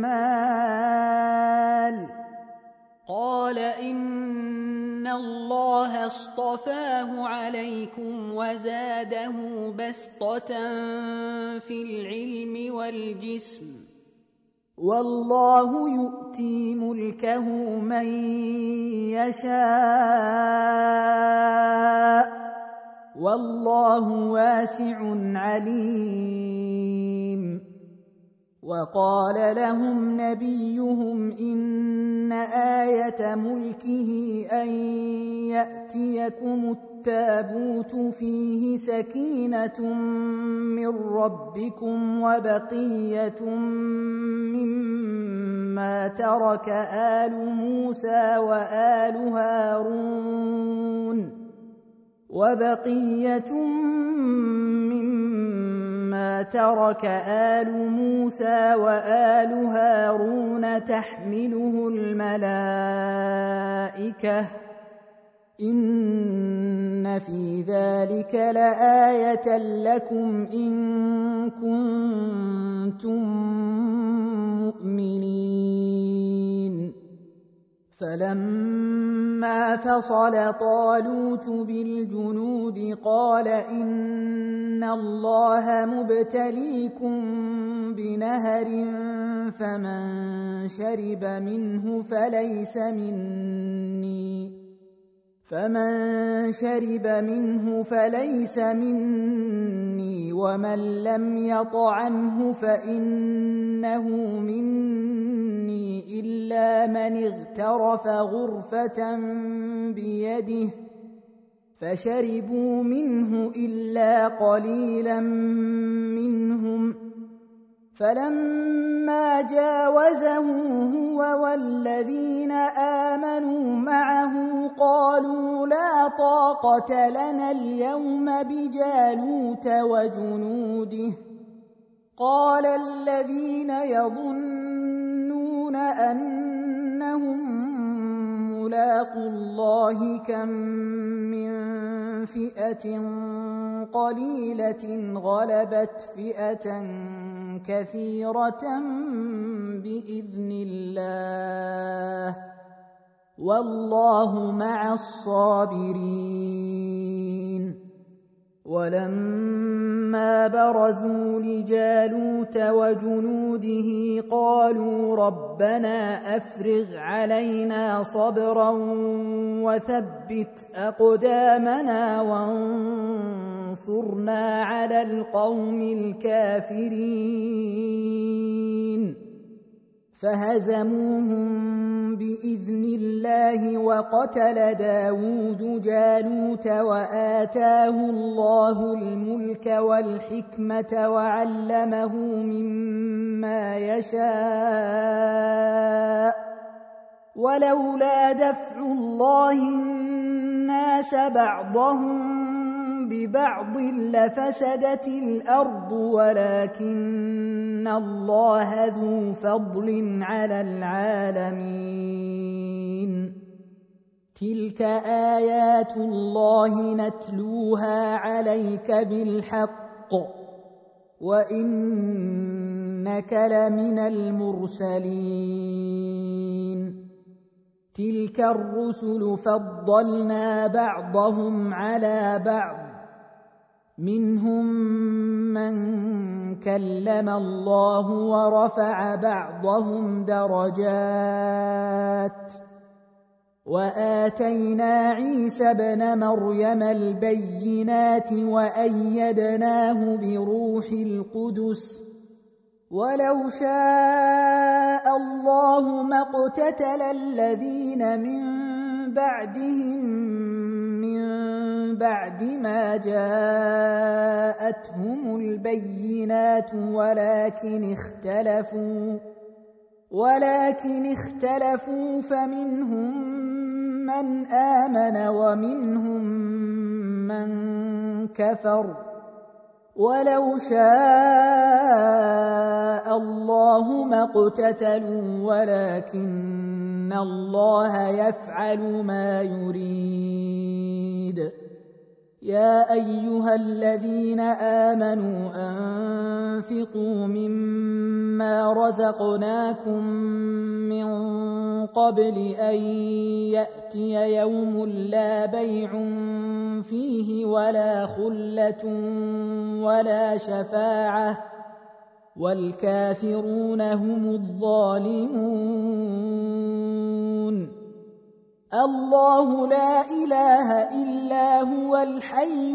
المال. قال إن الله اصطفاه عليكم وزاده بسطة في العلم والجسم والله يؤتي ملكه من يشاء والله واسع عليم. وقال لهم نبيهم إن آية ملكه أن يأتيكم التابوت فيه سكينة من ربكم وبقية مما ترك آل موسى وآل هارون وبقية مما ترك آل موسى وآل هارون تحمله الملائكة إن في ذلك لآية لكم إن كنتم مؤمنين. فلما فصل طالوت بالجنود قال إن الله مبتليكم بنهر فمن شرب منه فليس مني فمن شرب منه فليس مني ومن لم يطعمه فإنه مني إلا من اغترف غرفة بيده فشربوا منه إلا قليلا منهم. فلما جاوزه هو والذين آمنوا معه قالوا لا طاقة لنا اليوم بجالوت وجنوده. قال الذين يظنون أنهم ملاقو الله كم من فئة قليلة غلبت فئة كثيرة بإذن الله والله مع الصابرين. ولما برزوا لجالوت وجنوده قالوا ربنا أفرغ علينا صبرا وثبت أقدامنا وانصرنا على القوم الكافرين. فهزموهم بإذن الله وقتل داود جالوت وآتاه الله الملك والحكمة وعلمه مما يشاء ولولا دفع الله الناس بعضهم ببعض لفسدت الأرض ولكن الله ذو فضل على العالمين. تلك آيات الله نتلوها عليك بالحق وإنك لمن المرسلين. تلك الرسل فضلنا بعضهم على بعض منهم من كلم الله ورفع بعضهم درجات وآتينا عيسى ابن مريم البينات وأيدناه بروح القدس ولو شاء الله ما اقتتل الذين من بعدهم من بعد ما جاءتهم البينات ولكن اختلفوا ولكن اختلفوا فمنهم من آمن ومنهم من كفر ولو شاء الله ما اقتتلوا ولكن الله يفعل ما يريد. يا أيها الذين آمنوا أنفقوا مما رزقناكم من قبل أن يأتي يوم لا بيع فيه ولا خلة ولا شفاعة والكافرون هم الظالمون. الله لا إله إلا هو الحي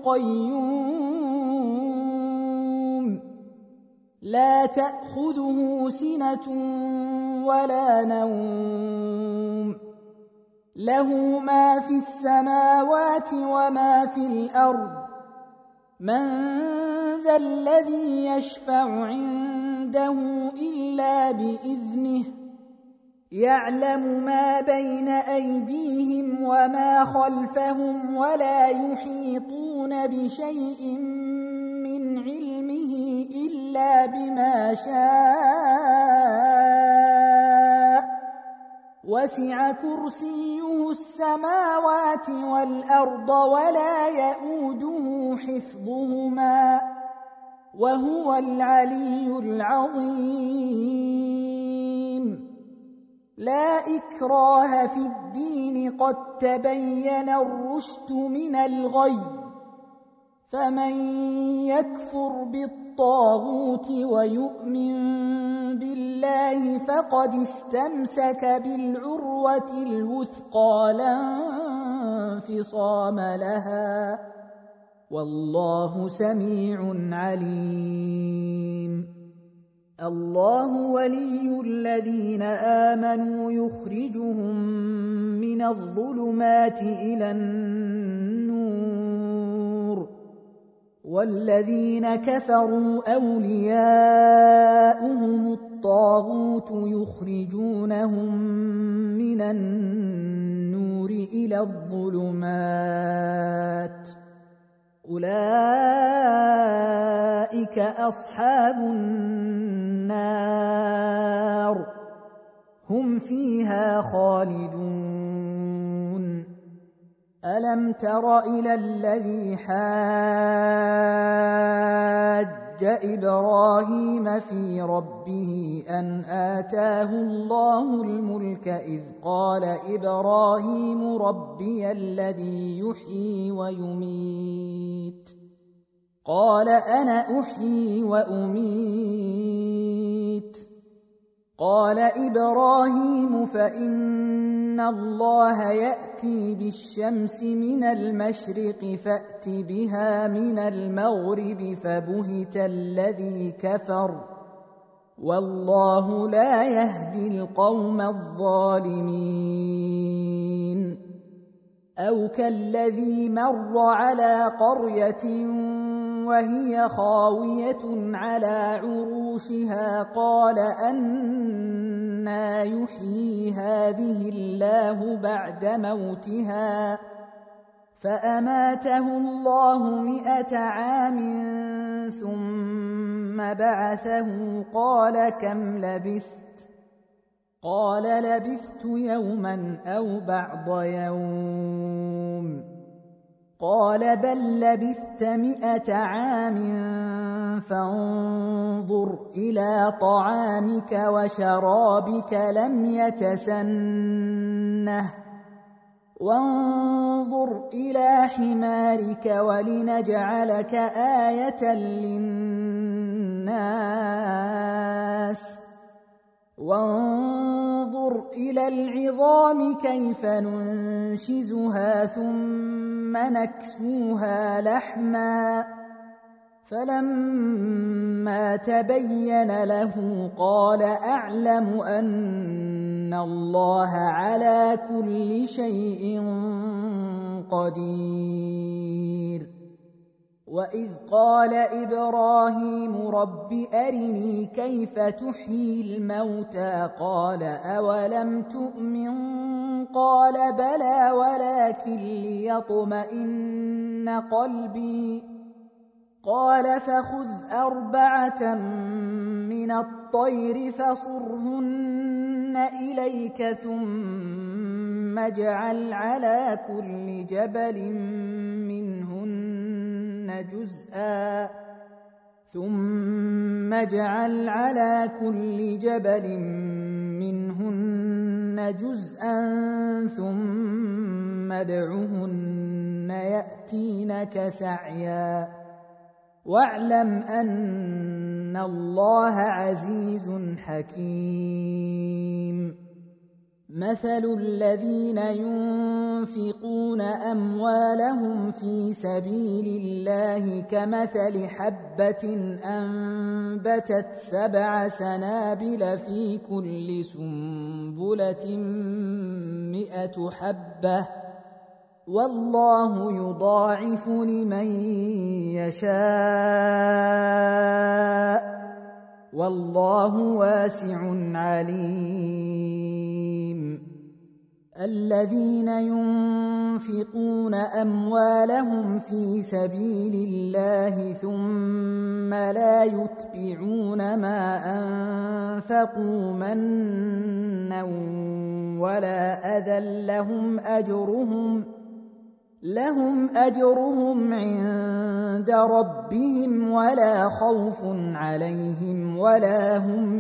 القيوم لا تأخذه سنة ولا نوم له ما في السماوات وما في الأرض من ذا الذي يشفع عنده إلا بإذنه يعلم ما بين أيديهم وما خلفهم ولا يحيطون بشيء من علمه إلا بما شاء وسع كرسيه السماوات والأرض ولا يئوده حفظهما وهو العلي العظيم. لا إكراه في الدين قد تبين الرشد من الغي فمن يكفر بالطاغوت ويؤمن بالله فقد استمسك بالعروة الوثقى لا انفصام لها والله سميع عليم. الله ولي الذين آمنوا يخرجهم من الظلمات إلى النور والذين كفروا أولياؤهم الطاغوت يخرجونهم من النور إلى الظلمات أولئك أصحاب النار هم فيها خالدون. ألم تر إلى الذي حاج إبراهيم في ربه أن آتاه الله الملك إذ قال إبراهيم ربي الذي يحيي ويميت قال أنا أحيي وأميت قال إبراهيم فإن الله يأتي بالشمس من المشرق فأت بها من المغرب فبهت الذي كفر والله لا يهدي القوم الظالمين. أو كالذي مر على قرية وهي خاوية على عروشها قال أنى يحيي هذه الله بعد موتها فأماته الله مئة عام ثم بعثه قال كم لبثت قال لبثت يوما أو بعض يوم قال بل لبثت مئة عام فانظر إلى طعامك وشرابك لم يتسنه وانظر إلى حمارك ولنجعلك آية للناس وانظر إلى العظام كيف ننشزها ثم نكسوها لحما فلما تبين له قال أعلم أن الله على كل شيء قدير. وإذ قال إبراهيم رب أرني كيف تحيي الموتى قال أولم تؤمن قال بلى ولكن ليطمئن قلبي قال فخذ أربعة من الطير فصرهن إليك ثم اجعل على كل جبل منهن جزءا ثم اجعل على كل جبل منهن جزءا ثم ادعهن يأتينك سعيا واعلم أن الله عزيز حكيم مثل الذين ينفقون أموالهم في سبيل الله كمثل حبة أنبتت سبع سنابل في كل سنبلة مئة حبة والله يضاعف لمن يشاء والله واسع عليم الذين ينفقون أموالهم في سبيل الله ثم لا يتبعون ما أنفقوا منا ولا أذى لهم أجرهم لهم أجرهم عند ربهم ولا خوف عليهم ولا هم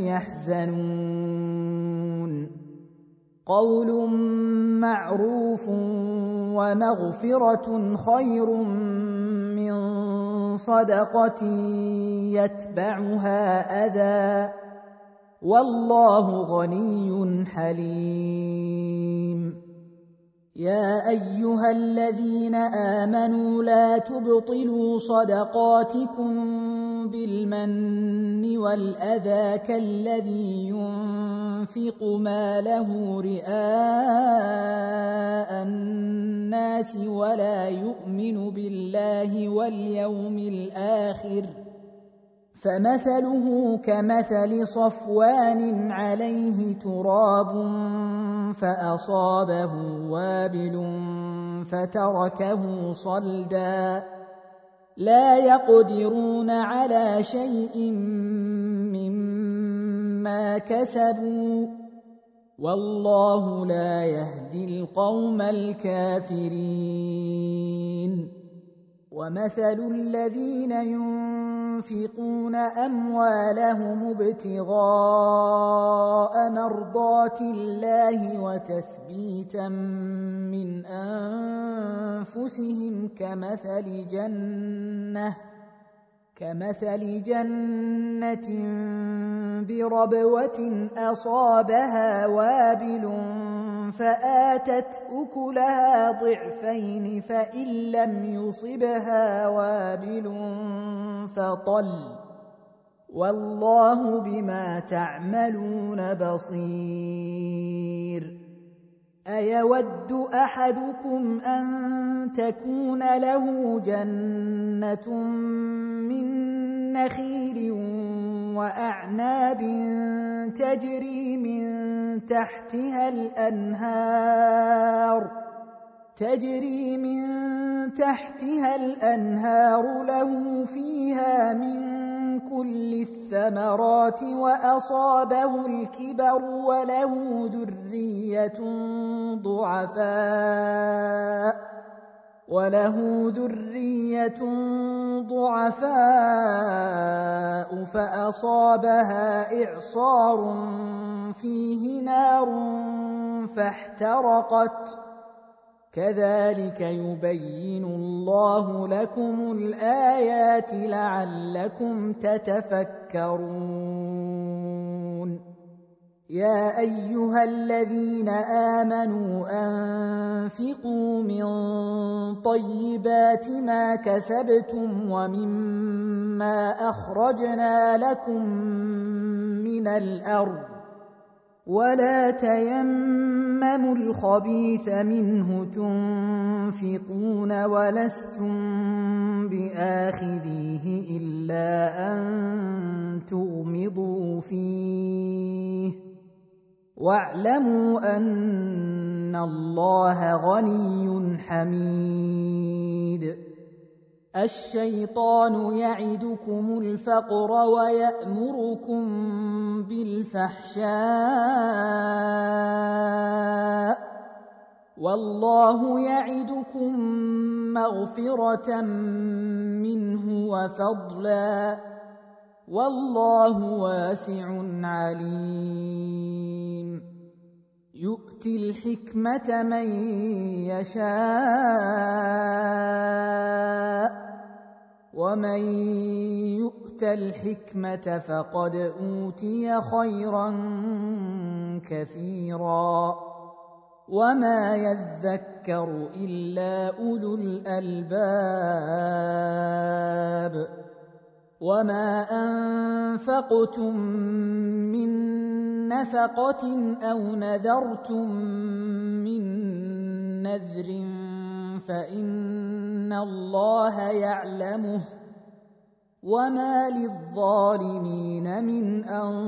يحزنون قول معروف ومغفرة خير من صدقة يتبعها أذى والله غني حليم يا أيها الذين آمنوا لا تبطلوا صدقاتكم بالمن والأذى كالذي ينفق ماله رئاء الناس ولا يؤمن بالله واليوم الآخر فمثله كمثل صفوان عليه تراب فأصابه وابل فتركه صلدا لا يقدرون على شيء مما كسبوا والله لا يهدي القوم الكافرين ومثل الذين ينفقون أموالهم ابتغاء مرضات الله وتثبيتا من أنفسهم كمثل جنة كمثل جنة بربوة أصابها وابل فآتت أكلها ضعفين فإن لم يصبها وابل فطل والله بما تعملون بصير أيود أحدكم أن تكون له جنة من نخيل وأعناب تجري من تحتها الأنهار تجري من تحتها الأنهار له فيها من كل الثمرات وأصابه الكبر وله ذرية ضعفاء وله ذرية ضعفاء فأصابها إعصار فيه نار فاحترقت كذلك يبين الله لكم الآيات لعلكم تتفكرون يا أيها الذين آمنوا أنفقوا من طيبات ما كسبتم ومما أخرجنا لكم من الأرض ولا تيمموا الخبيث منه تنفقون ولستم بآخذيه إلا أن تغمضوا فيه واعلموا أن الله غني حميد الشيطان يعدكم الفقر ويأمركم بالفحشاء والله يعدكم مغفرة منه وفضلا والله واسع عليم يؤتي الحكمة من يشاء ومن يؤت الحكمة فقد أوتي خيرا كثيرا وما يذكر إلا أولو الألباب وما أنفقتم من نفقة أو نذرتم من نذر فإن الله يعلمه وما للظالمين من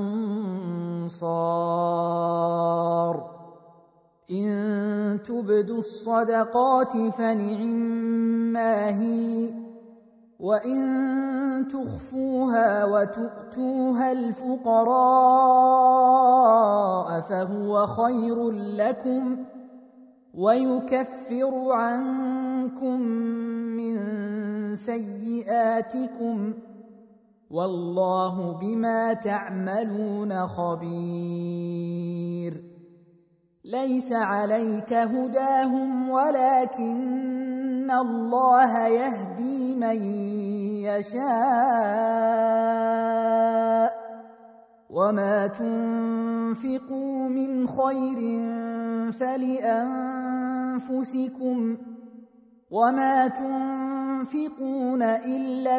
أنصار إن تبدوا الصدقات فنعما هي وإن تخفوها وتؤتوها الفقراء فهو خير لكم ويكفر عنكم من سيئاتكم والله بما تعملون خبير ليس عليك هداهم ولكن الله يهدي من يشاء وما تنفقوا من خير فلأنفسكم وما تنفقون إلا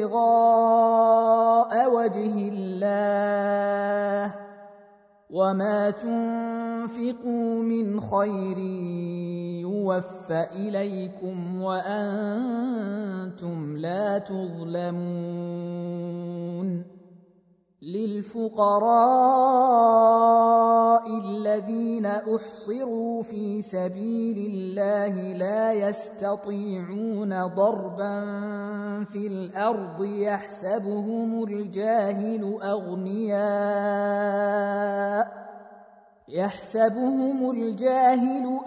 ابتغاء وجه الله وما تنفقوا من خير يوفى إليكم وأنتم لا تظلمون للفقراء الذين أحصروا في سبيل الله لا يستطيعون ضربا في الأرض يحسبهم الجاهل أغنياء يحسبهم الجاهل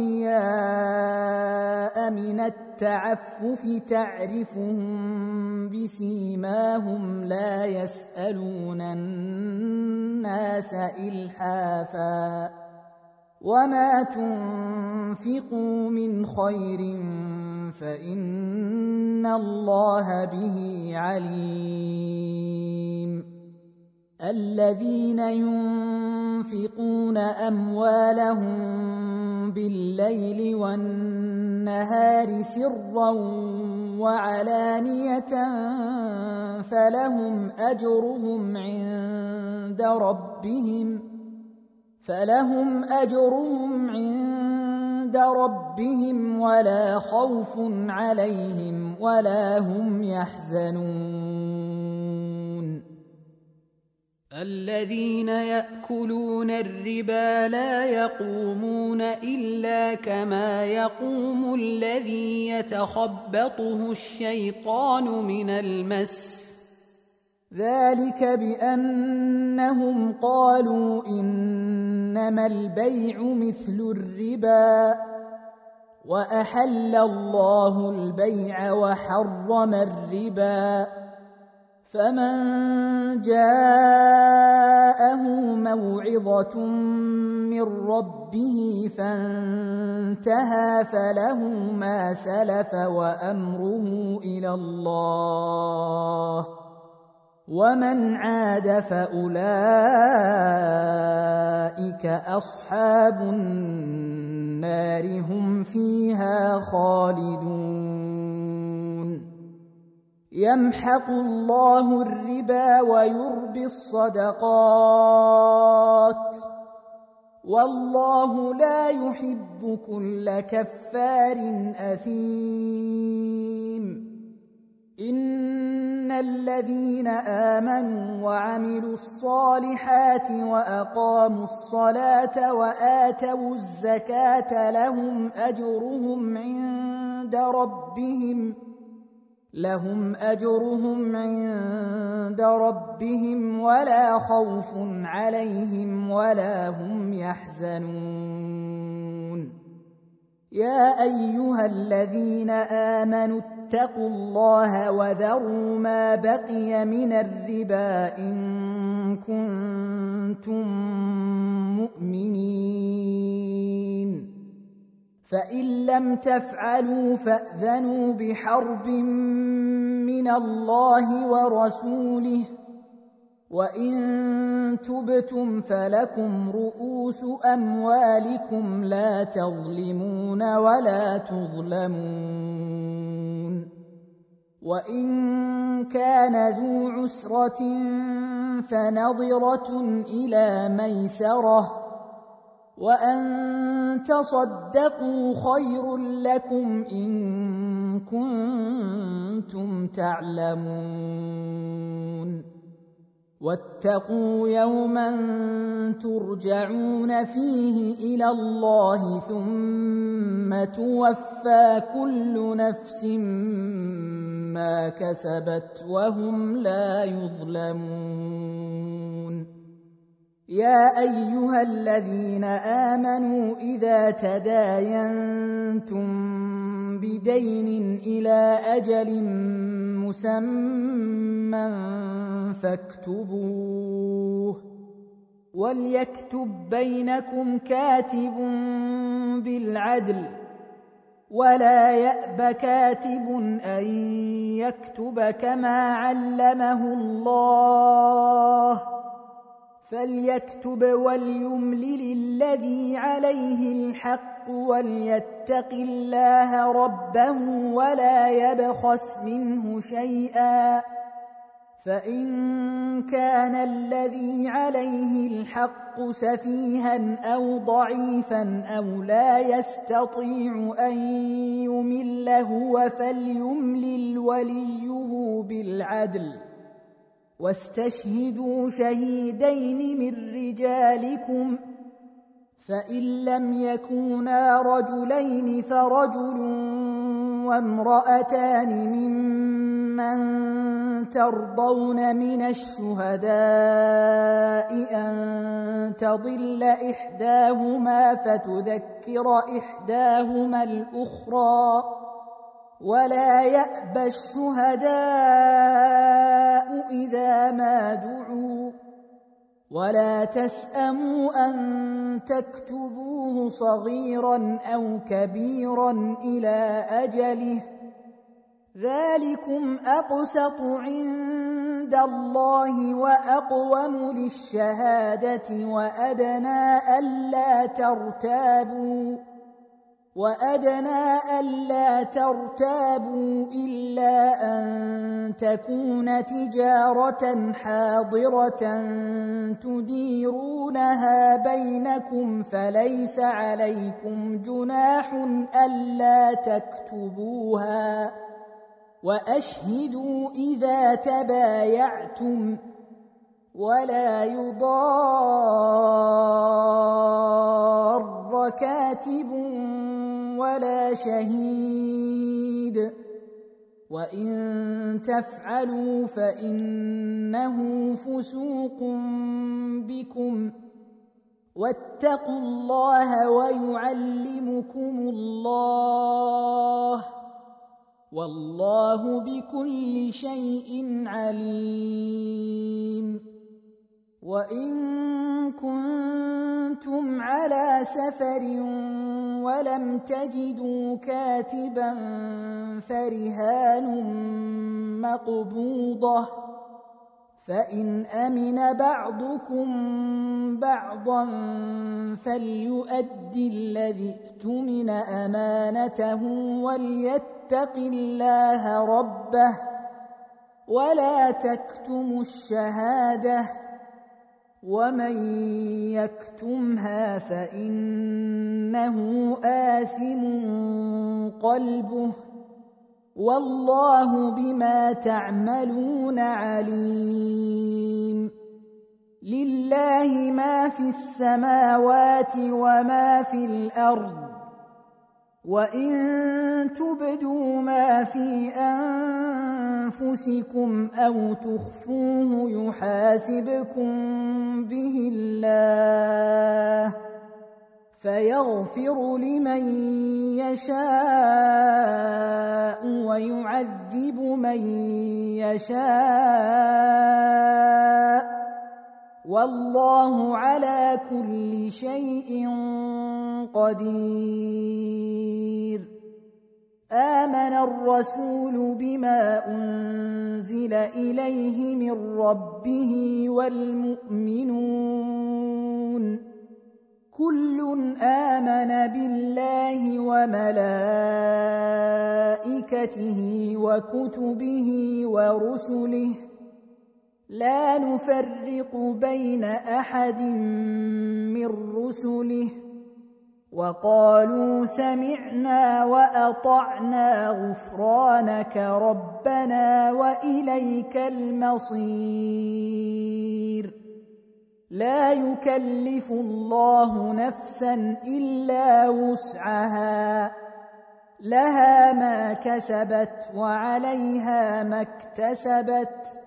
أغنياء من التعفف تعرفهم بسيماهم لا يسألون الناس إلحافا وما تنفقوا من خير فإن الله به عليم الذين ينفقون أموالهم بالليل والنهار سرا وعلانية فلهم أجرهم عند ربهم فلهم أجرهم عند ربهم ولا خوف عليهم ولا هم يحزنون الذين يأكلون الربا لا يقومون إلا كما يقوم الذي يتخبطه الشيطان من المس ذلك بأنهم قالوا إنما البيع مثل الربا وأحل الله البيع وحرم الربا فمن جاءه موعظة من ربه فانتهى فله ما سلف وأمره إلى الله ومن عاد فأولئك أصحاب النار هم فيها خالدون يمحق الله الربا ويربي الصدقات والله لا يحب كل كفار أثيم إن الذين آمنوا وعملوا الصالحات وأقاموا الصلاة وآتوا الزكاة لهم أجرهم عند ربهم لهم أجرهم عند ربهم ولا خوف عليهم ولا هم يحزنون يا أيها الذين آمنوا اتقوا الله وذروا ما بقي من الربا إن كنتم مؤمنين فإن لم تفعلوا فأذنوا بحرب من الله ورسوله وإن تبتم فلكم رؤوس أموالكم لا تظلمون ولا تظلمون وإن كان ذو عسرة فنظرة إلى ميسرة وأن تصدقوا خير لكم إن كنتم تعلمون واتقوا يوما ترجعون فيه إلى الله ثم توفى كل نفس ما كسبت وهم لا يظلمون يا أيها الذين آمنوا إذا تداينتم بدين إلى أجل مسمى فاكتبوه وليكتب بينكم كاتب بالعدل ولا يأب كاتب أن يكتب كما علمه الله فليكتب وليملل الذي عليه الحق وليتق الله ربه ولا يبخس منه شيئا فإن كان الذي عليه الحق سفيها أو ضعيفا أو لا يستطيع أن يمل هو فليملل وليه بالعدل واستشهدوا شهيدين من رجالكم فإن لم يكونا رجلين فرجل وامرأتان ممن ترضون من الشهداء أن تضل إحداهما فتذكر إحداهما الأخرى ولا يأبى الشهداء إذا ما دعوا ولا تسأموا أن تكتبوه صغيرا أو كبيرا إلى أجله ذلكم أقسط عند الله وأقوم للشهادة وأدنى ألا ترتابوا وأدنى ألا ترتابوا إلا أن تكون تجارة حاضرة تديرونها بينكم فليس عليكم جناح ألا تكتبوها وأشهدوا إذا تبايعتم ولا يضار كاتب ولا شهيد وإن تفعلوا فإنه فسوق بكم واتقوا الله ويعلمكم الله والله بكل شيء عليم وإن كنتم على سفر ولم تجدوا كاتبا فرهان مقبوضة فإن أمن بعضكم بعضا فليؤدي الذي اؤتمن أمانته وليتق الله ربه ولا تكتموا الشهادة ومن يكتمها فإنه آثم قلبه والله بما تعملون عليم لله ما في السماوات وما في الأرض وإن تبدوا ما في أنفسكم أو تخفوه يحاسبكم به الله فيغفر لمن يشاء ويعذب من يشاء والله على كل شيء قدير. آمن الرسول بما أنزل إليه من ربه والمؤمنون كل آمن بالله وملائكته وكتبه ورسله لا نفرق بين أحد من رسله وقالوا سمعنا وأطعنا غفرانك ربنا وإليك المصير. لا يكلف الله نفسا إلا وسعها لها ما كسبت وعليها ما اكتسبت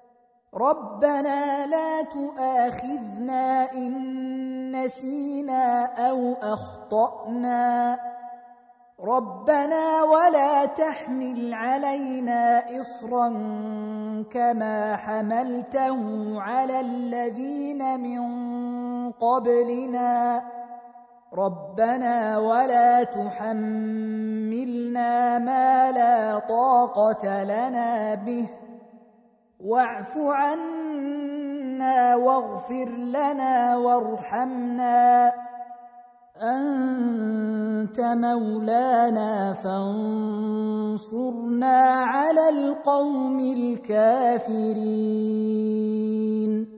ربنا لا تؤاخذنا إن نسينا أو أخطأنا ربنا ولا تحمل علينا إصرا كما حملته على الذين من قبلنا ربنا ولا تحملنا ما لا طاقة لنا به واعف عنا واغفر لنا وارحمنا أنت مولانا فانصرنا على القوم الكافرين.